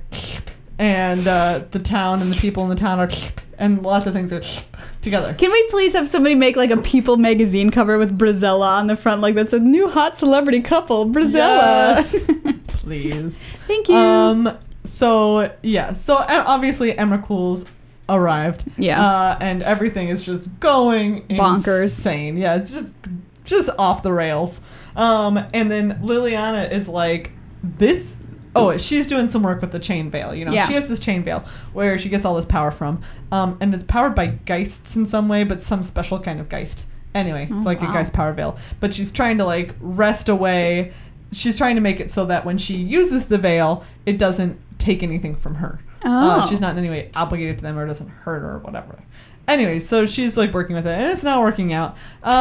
and uh, the town and the people in the town are, and lots of things are together. Can we please have somebody make like a People magazine cover with Brazella on the front? Like that's a new hot celebrity couple, Brazella. Yes. Please. Thank you. Um. So yeah. So uh, obviously Emrakul's arrived. Yeah. Uh, and everything is just going Bonkers. insane. Yeah. It's just just off the rails. Um. And then Liliana is like this. Oh, she's doing some work with the chain veil. You know, Yeah. she has this chain veil where she gets all this power from. Um. And it's powered by geists in some way, but some special kind of geist. Anyway, it's Oh, like wow. a geist power veil. But she's trying to like wrest away. She's trying to make it so that when she uses the veil, it doesn't take anything from her. Oh. Uh, she's not in any way obligated to them or doesn't hurt her or whatever. Anyway, so she's like working with it, and it's not working out.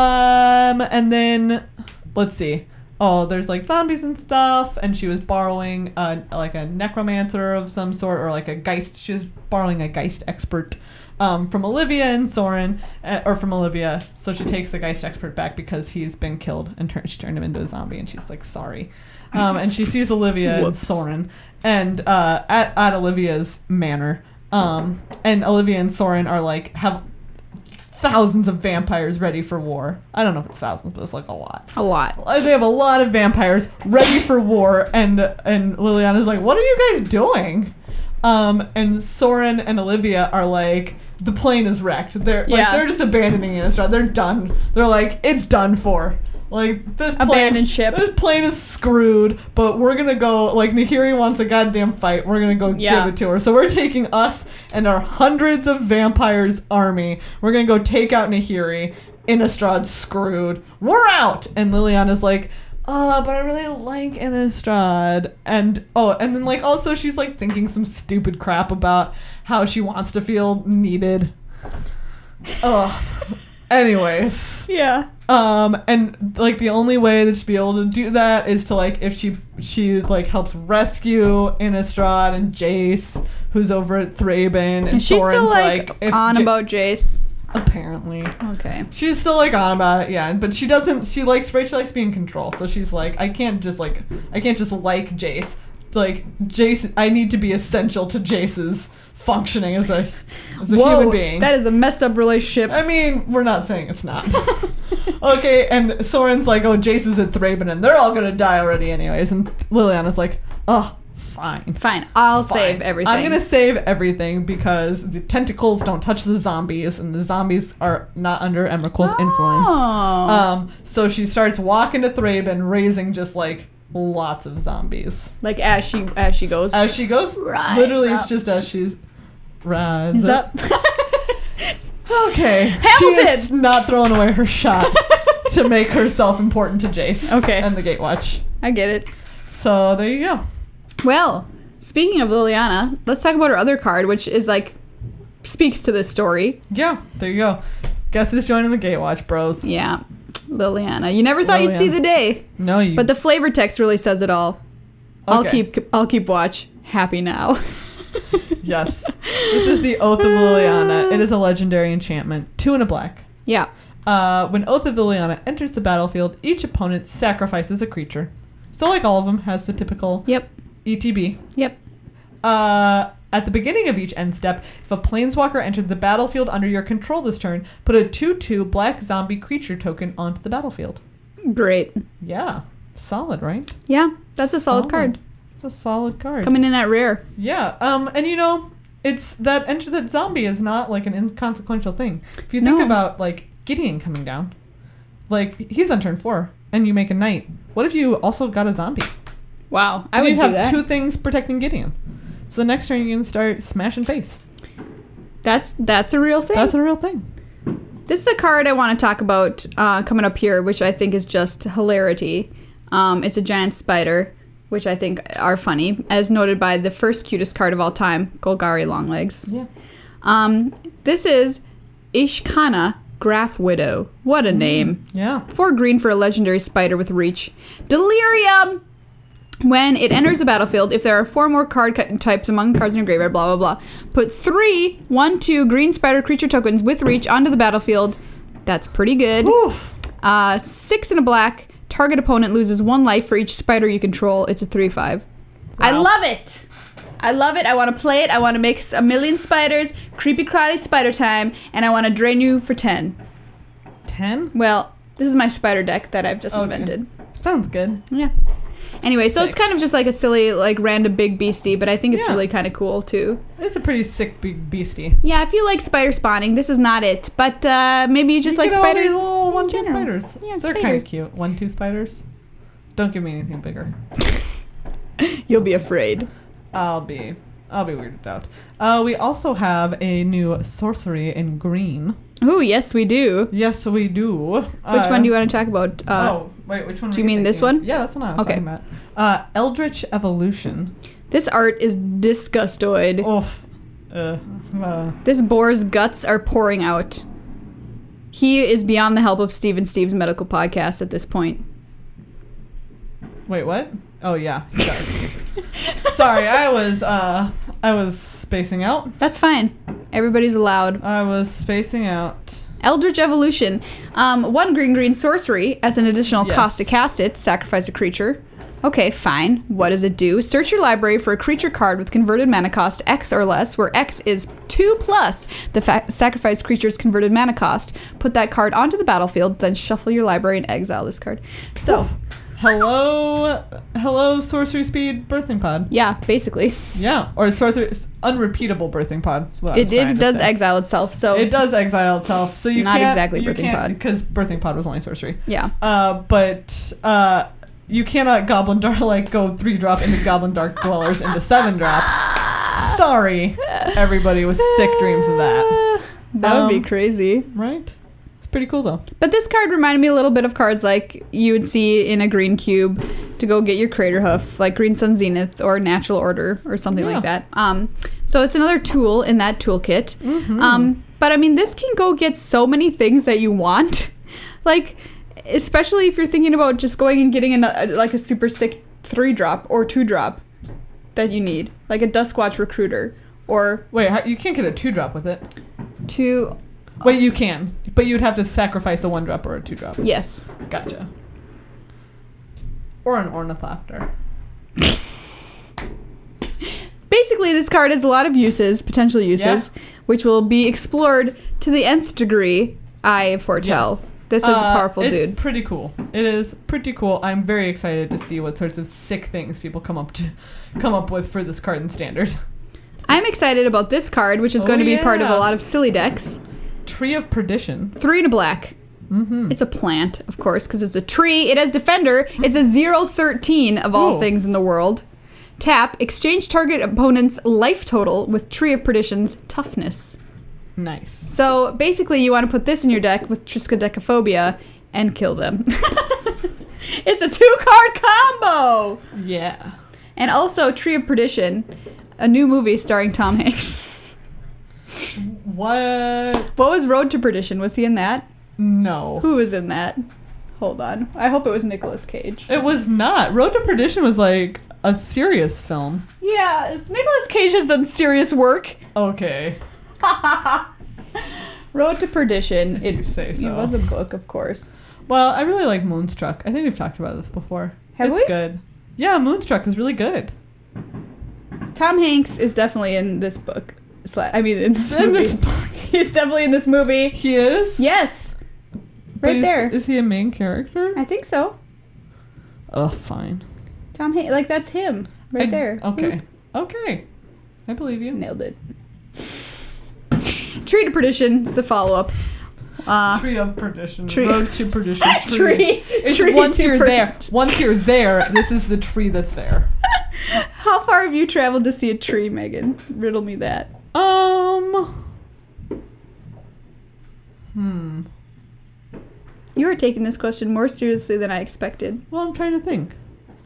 Um, and then let's see. Oh, there's like zombies and stuff, and she was borrowing uh, like a necromancer of some sort, or like a geist. She was borrowing a geist expert um, from Olivia and Soren, uh, or from Olivia. So she takes the geist expert back because he's been killed, and turn, she turned him into a zombie, and she's like sorry. Um, and she sees Olivia and Whoops. Soren, and uh, at at Olivia's manor, um, and Olivia and Soren are like have thousands of vampires ready for war. I don't know if it's thousands, but it's like a lot. A lot. They have a lot of vampires ready for war, and and Liliana's like, "What are you guys doing?" Um, and Soren and Olivia are like, "The plane is wrecked. They're like, Yeah. they're just abandoning Innistrad. They're done. They're like, it's done for. Like this plane, Abandoned ship. This plane is screwed. But we're gonna go. Like Nahiri wants a goddamn fight. We're gonna go Yeah. give it to her. So we're taking us and our hundreds of vampires army. We're gonna go take out Nahiri. Innistrad's screwed. We're out." And Liliana's like, uh, but I really like Innistrad. And, oh, and then, like, also she's, like, thinking some stupid crap about how she wants to feel needed. Ugh. Anyways. Yeah. Um, and, like, the only way that she'd be able to do that is to, like, if she, she like, helps rescue Innistrad and Jace, who's over at Thraben. And Is she Soren's still like, if on Ja- about Jace? Apparently. Okay. She's still like on about it, yeah, but she doesn't. She likes Rachel likes being in control, so she's like, I can't just like, I can't just like Jace. Like Jace, I need to be essential to Jace's functioning as a as a Whoa, human being. that is a messed up relationship. I mean, we're not saying it's not. Okay, and Soren's like, oh, Jace is at Thraben, and they're all gonna die already, anyways. And Liliana's like, oh, fine. Fine, I'll Fine. save everything. I'm gonna save everything because the tentacles don't touch the zombies, and the zombies are not under Emrakul's Oh. influence. Um, so she starts walking to Thraben, raising just like lots of zombies Like as she as she goes. as she goes. Rise literally, up. it's just as she's rise Is up. up. Okay, Hamilton! she is not throwing away her shot to make herself important to Jace. Okay. and the Gatewatch. I get it. So there you go. Well, speaking of Liliana, let's talk about her other card, which is like speaks to this story. Yeah, there you go. Guess who's joining the Gatewatch, bros? Yeah, Liliana. You never thought you'd see Liliana. the day, No, you. but the flavor text really says it all. I'll Okay. keep I'll keep watch. Happy now. Yes. This is the Oath of Liliana. It is a legendary enchantment. Two and a black. Yeah. Uh, when Oath of Liliana enters the battlefield, each opponent sacrifices a creature. So, like all of them, has the typical Yep. E T B. Yep. Uh, At the beginning of each end step, if a planeswalker entered the battlefield under your control this turn, put a two two black zombie creature token onto the battlefield. Great. Yeah. Solid, right? Yeah, that's a solid, solid. card. It's a solid card. Coming in at rare. Yeah. Um, and you know, it's that enter that zombie is not like an inconsequential thing. If you think No. about like Gideon coming down, like he's on turn four, and you make a knight. What if you also got a zombie? Wow, I and would you'd do have that. two things protecting Gideon. So the next turn you can start smashing face. That's that's a real thing. That's a real thing. This is a card I want to talk about uh, coming up here, which I think is just hilarity. Um, it's a giant spider, which I think are funny, as noted by the first cutest card of all time, Golgari Longlegs. Yeah. Um, this is Ishkana Graph Widow. What a name. Yeah. Four green for a legendary spider with reach. Delirium! When it enters a battlefield, if there are four more card ca- types among cards in your graveyard, blah, blah, blah, put three one two green spider creature tokens with reach onto the battlefield. That's pretty good. Oof. Uh, six and a black. Target opponent loses one life for each spider you control. It's a three five. I Wow. love it! I love it. I want to play it. I want to make a million spiders. Creepy crawly spider time. And I want to drain you for ten. Ten? Well, this is my spider deck that I've just Okay. invented. Sounds good. Yeah. Anyway, so it's Sick. kind of just like a silly, like, random big beastie, but I think it's Yeah. really kind of cool, too. It's a pretty sick big beastie. Yeah, if you like spider spawning, this is not it. But uh, maybe you just You like get all spiders. these little in one two general. spiders. Yeah, They're kind spiders. of cute. One two spiders. Don't give me anything bigger. You'll be afraid. I'll be I'll be weirded out. Uh, we also have a new sorcery in green. Oh, yes, we do. Yes, we do. Which Uh, one do you want to talk about? Uh, oh, wait, which one? do were you mean this thinking of? one? Yeah, that's the one I was Okay. talking about. Uh, Eldritch Evolution. This art is disgustoid. Oof. Uh, uh, This boar's guts are pouring out. He is beyond the help of Steve and Steve's medical podcast at this point. wait, what? Oh yeah. Sorry. Sorry, I was uh, I was spacing out. That's fine. Everybody's allowed. I was spacing out. Eldritch Evolution. Um, one green green sorcery as an additional Yes. cost to cast it. Sacrifice a creature. Okay, fine. What does it do? Search your library for a creature card with converted mana cost X or less, where X is two plus the fa- sacrifice creature's converted mana cost. Put that card onto the battlefield, then shuffle your library and exile this card. So, Hello, hello, sorcery speed birthing pod. yeah, basically. Yeah, or sorcery unrepeatable birthing pod. Is what I was It, trying it to does say. exile itself, so It does exile itself, so you Not can't, exactly you birthing can't, pod. because birthing pod was only sorcery. yeah. Uh, but uh, you cannot goblin dark like go three drop into goblin dark dwellers into seven drop. Sorry, everybody with sick dreams of that. That would be Um, crazy. Right? It's pretty cool though. But this card reminded me a little bit of cards like you would see in a green cube to go get your Crater Hoof, like Green Sun Zenith or Natural Order or something Yeah. like that. Um, so it's another tool in that toolkit. Mhm. Um, but I mean, this can go get so many things that you want. Like, especially if you're thinking about just going and getting a, like a super sick three drop or two drop that you need, like a Duskwatch Recruiter or Wait, how, you can't get a two drop with it. two. Wait, you can, but you'd have to sacrifice a one drop or a two drop. Yes. Gotcha. Or an ornithopter. Basically, this card has a lot of uses, potential uses, Yeah. which will be explored to the nth degree, I foretell. Yes. This is a Uh, powerful it's dude. pretty cool. It is pretty cool. I'm very excited to see what sorts of sick things people come up to come up with for this card in standard. I'm excited about this card, which is Oh, going to be part of a yeah. lot of silly decks. Tree of Perdition. Three and a black. Mm-hmm. It's a plant, of course, because it's a tree. It has Defender. It's a zero thirteen of all Ooh. things in the world. Tap, exchange target opponent's life total with Tree of Perdition's toughness. Nice. So basically, you want to put this in your deck with Triskaidekaphobia and kill them. It's a two-card combo! Yeah. And also, Tree of Perdition, a new movie starring Tom Hanks. What? What was Road to Perdition? Was he in that? No. Who was in that? Hold on. I hope it was Nicolas Cage. It was not. Road to Perdition was like a serious film. Yeah, Nicolas Cage has done serious work. Okay. Road to Perdition. If It, you say so. it was a book, of course. Well, I really like Moonstruck. I think we've talked about this before. Have it's we? good. Yeah, Moonstruck is really good. Tom Hanks is definitely in this book. Sla- I mean, in this In movie. this book. He's definitely in this movie. He is? Yes. But Right is- there. Is he a main character? I think so. Oh, fine. Tom Hanks, like that's him right I- there. Okay. Okay. I believe you. Nailed it. Tree to Perdition is the follow-up. Uh, Tree of Perdition. Tree- Road to Perdition. Tree. Tree- It's tree once to you're perdition. there. Once you're there, this is the tree that's there. How far have you traveled to see a tree, Megan? Riddle me that. Um. Hmm. You are taking this question more seriously than I expected. Well, I'm trying to think.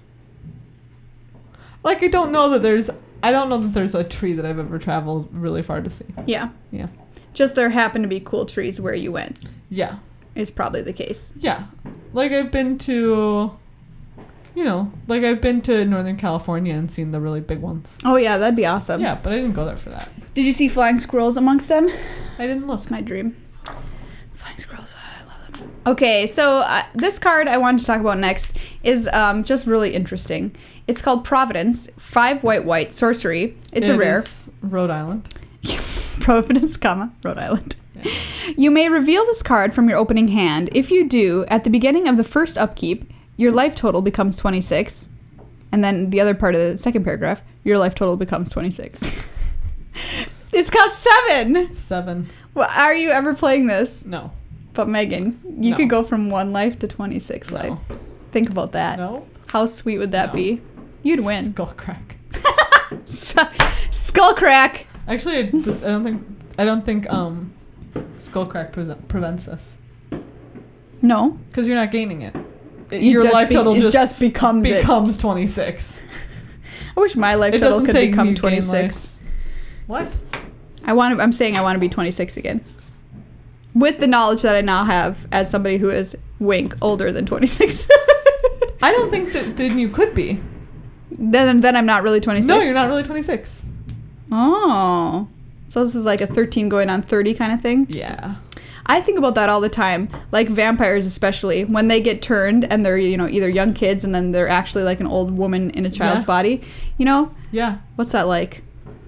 Like, I don't know that there's. I don't know that there's a tree that I've ever traveled really far to see. Yeah. Yeah. Just there happen to be cool trees where you went Yeah. is probably the case. Yeah. Like, I've been to. You know, like I've been to Northern California and seen the really big ones. Oh yeah, that'd be awesome. Yeah, but I didn't go there for that. Did you see flying squirrels amongst them? I didn't look. That's my dream. Flying squirrels, I love them. Okay, so uh, this card I wanted to talk about next is um, just really interesting. It's called Providence, five white white sorcery. It's It a rare. is Rhode Island. Providence, comma, Rhode Island. Yeah. You may reveal this card from your opening hand. If you do, at the beginning of the first upkeep, your life total becomes twenty-six. And then the other part of the second paragraph, your life total becomes twenty-six. It's cost seven. Seven. Well, are you ever playing this? No. But Megan, you No. could go from one life to twenty-six No. life. Think about that. No. How sweet would that No. be? You'd win. Skull crack. Skull crack. Actually, I, just, I don't think I don't think um, skull crack pre- prevents this No. because you're not gaining it. It- You your just life be- total it just, just becomes it. becomes twenty-six. I wish my life It total doesn't could say become you gain twenty-six. What? I want to, I'm saying I want to be twenty-six again. With the knowledge that I now have as somebody who is wink older than twenty-six. I don't think that then you could be. then then I'm not really twenty-six. No, you're not really twenty-six. Oh. So this is like a thirteen going on thirty kind of thing? Yeah. I think about that all the time. Like vampires especially, when they get turned and they're, you know, either young kids and then they're actually like an old woman in a child's Yeah. body. You know? Yeah. What's that like?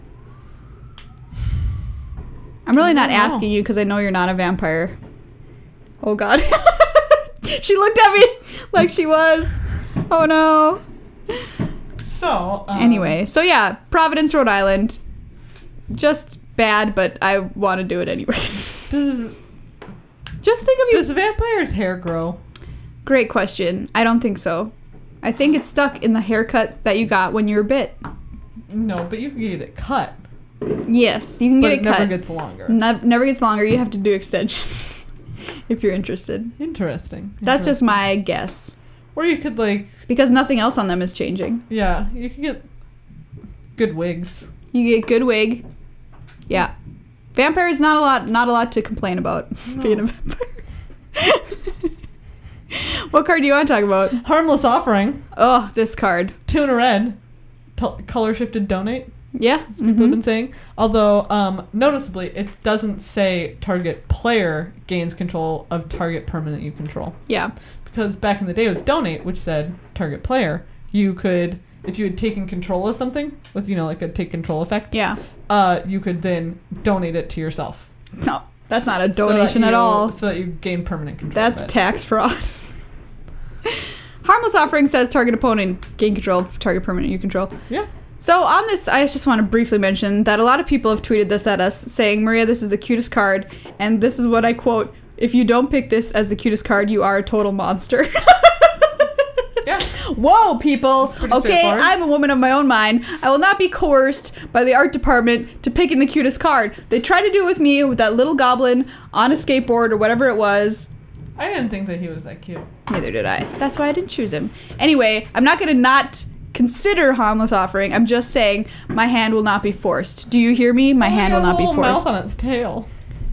I'm really not I don't know. asking you because I know you're not a vampire. Oh God. She looked at me like she was. Oh no. So. Um, Anyway, so yeah, Providence, Rhode Island. Just bad, but I want to do it anyway. Does, Just think of you. does vampires' hair grow? Great question. I don't think so. I think it's stuck in the haircut that you got when you were bit. No, but you can get it cut. Yes, you can But get it it never cut. gets longer. Ne- never gets longer. You have to do extensions if you're interested. Interesting. That's just my guess. Or you could like, Because nothing else on them is changing. yeah, you could get good wigs. You get good wig. Yeah. Vampires, not a lot not a lot to complain about No. being a vampire. What card do you want to talk about? Harmless offering. Oh, this card. Tuna red. T- color shifted donate. Yeah. As people have been saying. Although, um, noticeably, it doesn't say target player gains control of target permanent you control. Yeah. Because back in the day with donate, which said target player, you could, if you had taken control of something with, you know, like a take control effect, Yeah. uh, you could then donate it to yourself. No, that's not a So that donation at you- all. So that you gain permanent control. That's of it. tax fraud. Harmless offering says target opponent gain control, target permanent you control. Yeah. So on this, I just want to briefly mention that a lot of people have tweeted this at us saying, Maria, this is the cutest card. And this is what I quote, if you don't pick this as the cutest card, you are a total monster. Yeah. Whoa, people. pretty Okay, straightforward. I'm a woman of my own mind. I will not be coerced by the art department to picking the cutest card. They tried to do it with me with that little goblin on a skateboard or whatever it was. I didn't think that he was that cute. Neither did I. That's why I didn't choose him. Anyway, I'm not going to not consider harmless offering. I'm just saying my hand will not be forced. Do you hear me? My Oh, hand it will has not a be little forced. mouth on its tail.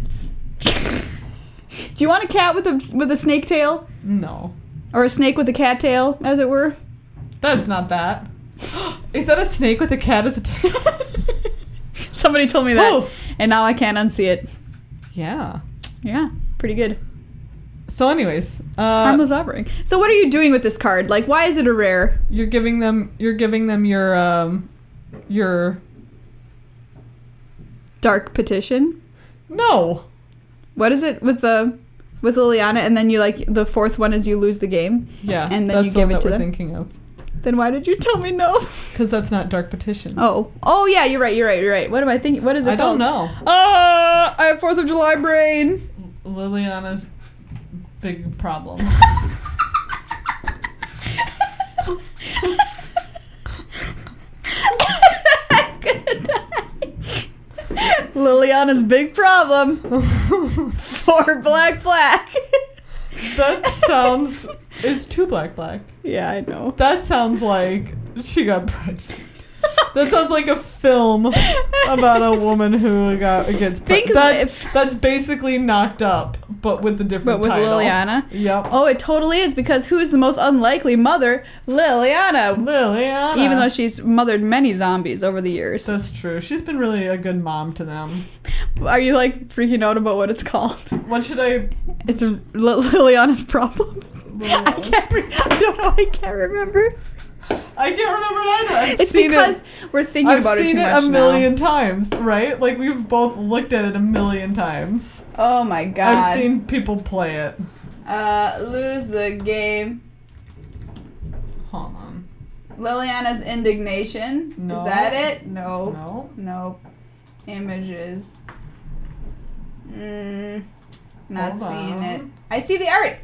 Do you want a cat with a with a snake tail? No. Or a snake with a cat tail, as it were? That's not that. Is that a snake with a cat as a tail? Somebody told me that, Oof. and now I can't unsee it. Yeah. Yeah, pretty good. So anyways, uh, Harmless offering. So what are you doing with this card? Like, why is it a rare? you're giving them you're giving them your um your... Dark Petition? No. What is it with the with Liliana, and then you like the fourth one is you lose the game? Yeah. And then that's you the give one it that to we're them? thinking of. Then why did you tell me no? Because that's not Dark Petition. Oh. Oh yeah, you're right, you're right, you're right. What am I thinking? What is it I called? don't know. Ah, I have fourth of July brain. Liliana's big problem. I'm gonna die. Liliana's big problem. Four black black. That sounds... It's two black black. Yeah, I know. That sounds like she got pregnant. That sounds like a film about a woman who got gets Think pregnant. if- That's, that's basically Knocked Up, but with a different But with title. Liliana. Yep. Oh, it totally is, because who's the most unlikely mother? Liliana. Liliana. Even though she's mothered many zombies over the years. That's true. She's been really a good mom to them. Are you like freaking out about what it's called? What should I... It's a, L- Liliana's problem. I Liliana. can't. Re- I don't know. I can't remember. I can't remember it either. I've It's seen because it, we're thinking I've about it seen too it much a million times, right? Like, we've both looked at it a million times. now. Oh my god. I've seen people play it. Uh, lose the game. Hold on. Liliana's indignation. No. Is that it? No. No. Nope. Images. Mm, not Hold seeing on. it. I see the art.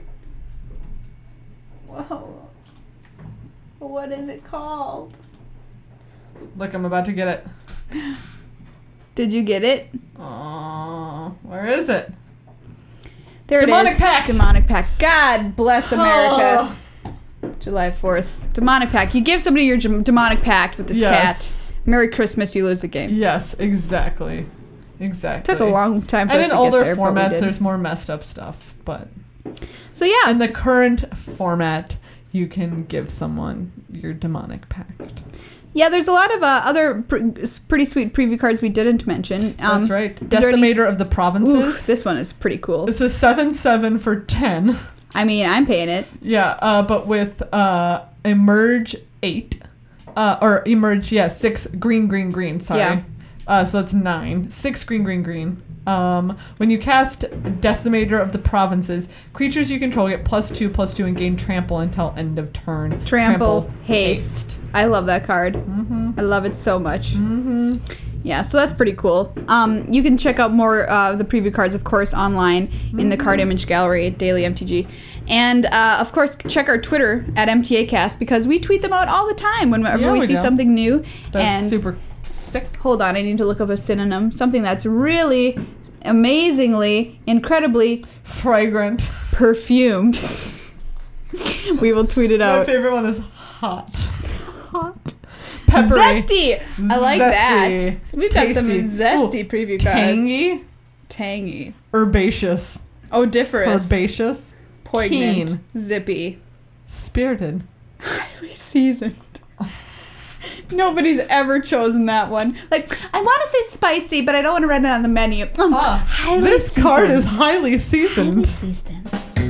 Whoa. What is it called? Look, I'm about to get it. Did you get it? Oh, where is it? There it is. Demonic Pact. Demonic Pact. God bless America. Oh. July fourth. Demonic Pact. You give somebody your gem- demonic pact with this Yes. cat. Merry Christmas, you lose the game. Yes, exactly. Exactly. Took a long time for And us in to older get there, but we formats, did. there's more messed up stuff. But So yeah. in the current format, you can give someone your demonic pact. Yeah, there's a lot of uh, other pr- pretty sweet preview cards we didn't mention. Um, That's right. there any- Decimator of the Provinces. Oof, this one is pretty cool. It's a seven seven for ten. I mean, I'm paying it. Yeah, uh, but with uh, Emerge eight. Uh, or Emerge, yeah, six green, green, green, sorry. Yeah. Uh, so that's nine. Six green, green, green. Um, when you cast Decimator of the Provinces, creatures you control get plus two, plus two, and gain trample until end of turn. Trample, haste. I love that card. Mm-hmm. I love it so much. Mm-hmm. Yeah, so that's pretty cool. Um, you can check out more uh, of the preview cards, of course, online in the card image gallery at Daily M T G. And, uh, of course, check our Twitter at M T A cast because we tweet them out all the time whenever Yeah, we, we see do. something new. That's and super sick. hold on, I need to look up a synonym. Something that's really, amazingly, incredibly Fragrant. perfumed. We will tweet it My out. favorite one is hot. Hot. Peppery. Zesty! I like that. Zesty. We've got some Tasty. zesty Ooh, preview cards. Tangy. Tangy. Herbaceous. Odoriferous. Herbaceous. Poignant. Keen. Zippy. Spirited. Highly seasoned. Nobody's ever chosen that one. Like, I want to say spicy, but I don't want to write it on the menu. Um, Ah, highly this card is seasoned. highly seasoned. seasoned.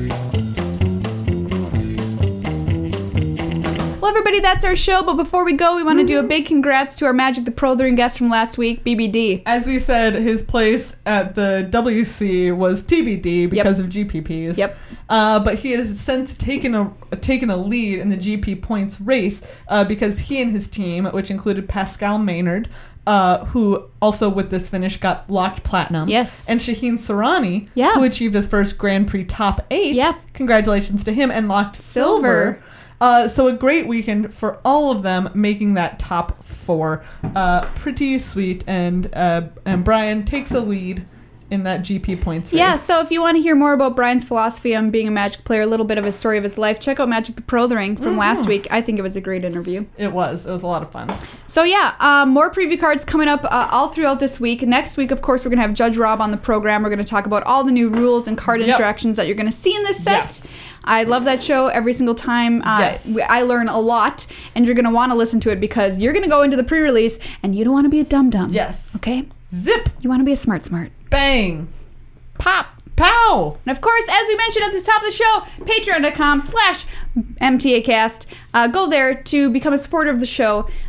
Well, everybody, that's our show. But before we go, we want to do a big congrats to our Magic the Prothering guest from last week, B B D. As we said, his place at the W C was T B D because of G P Ps. Yep. Uh, but he has since taken a taken a lead in the G P points race uh, because he and his team, which included Pascal Maynard, uh, who also with this finish got locked platinum. Yes. And Shaheen Sarani, Yeah. who achieved his first Grand Prix top eight. Yep. Congratulations to him and locked silver. Silver. Uh, so a great weekend for all of them, making that top four. Uh, pretty sweet, and uh, and Brian takes a lead in that G P points race. Yeah, so if you want to hear more about Brian's philosophy on being a Magic player, a little bit of a story of his life, check out Magic the Prothering from Mm-hmm. last week. I think it was a great interview. It was. It was a lot of fun. So yeah, um, more preview cards coming up uh, all throughout this week. Next week, of course, we're going to have Judge Rob on the program. We're going to talk about all the new rules and card Yep. interactions that you're going to see in this set. Yes. I love that show every single time. Uh, Yes. we- I learn a lot, and you're going to want to listen to it because you're going to go into the pre-release, and you don't want to be a dum-dum. Yes. Okay? Zip. You want to be a smart-smart. Bang. Pop. Pow. And of course, as we mentioned at the top of the show, patreon.com slash MTAcast. Uh, go there to become a supporter of the show.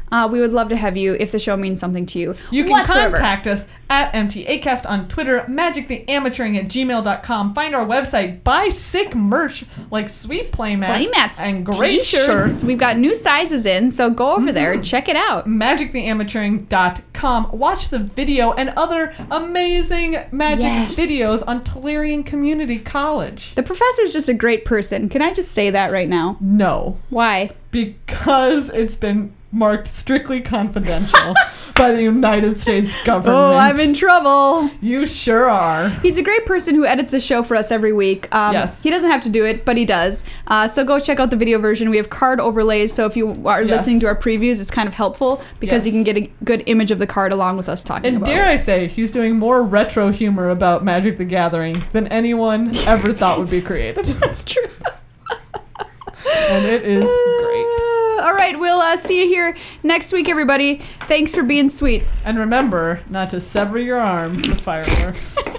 Uh, we would love to have you if the show means something to you. You can whatsoever. contact us at M T A cast on Twitter, magic the amateuring at gmail dot com. Find our website, buy sick merch like sweet playmats, Playmats and great t-shirts. shirts. We've got new sizes in, so go over there and check it out. magic the amateuring dot com. Watch the video and other amazing magic Yes. videos on Tolarian Community College. The professor's just a great person. Can I just say that right now? No, Why? because it's been marked strictly confidential by the United States government. Oh, I'm in trouble. You sure are. He's a great person who edits the show for us every week. Um, Yes. He doesn't have to do it, but he does. Uh, so go check out the video version. We have card overlays, so if you are Yes. listening to our previews, it's kind of helpful because Yes. you can get a good image of the card along with us talking And about dare it. I say, he's doing more retro humor about Magic the Gathering than anyone ever thought would be created. That's true. And it is great. Uh, all right, we'll uh, see you here next week, everybody. Thanks for being sweet. And remember not to sever your arms with fireworks.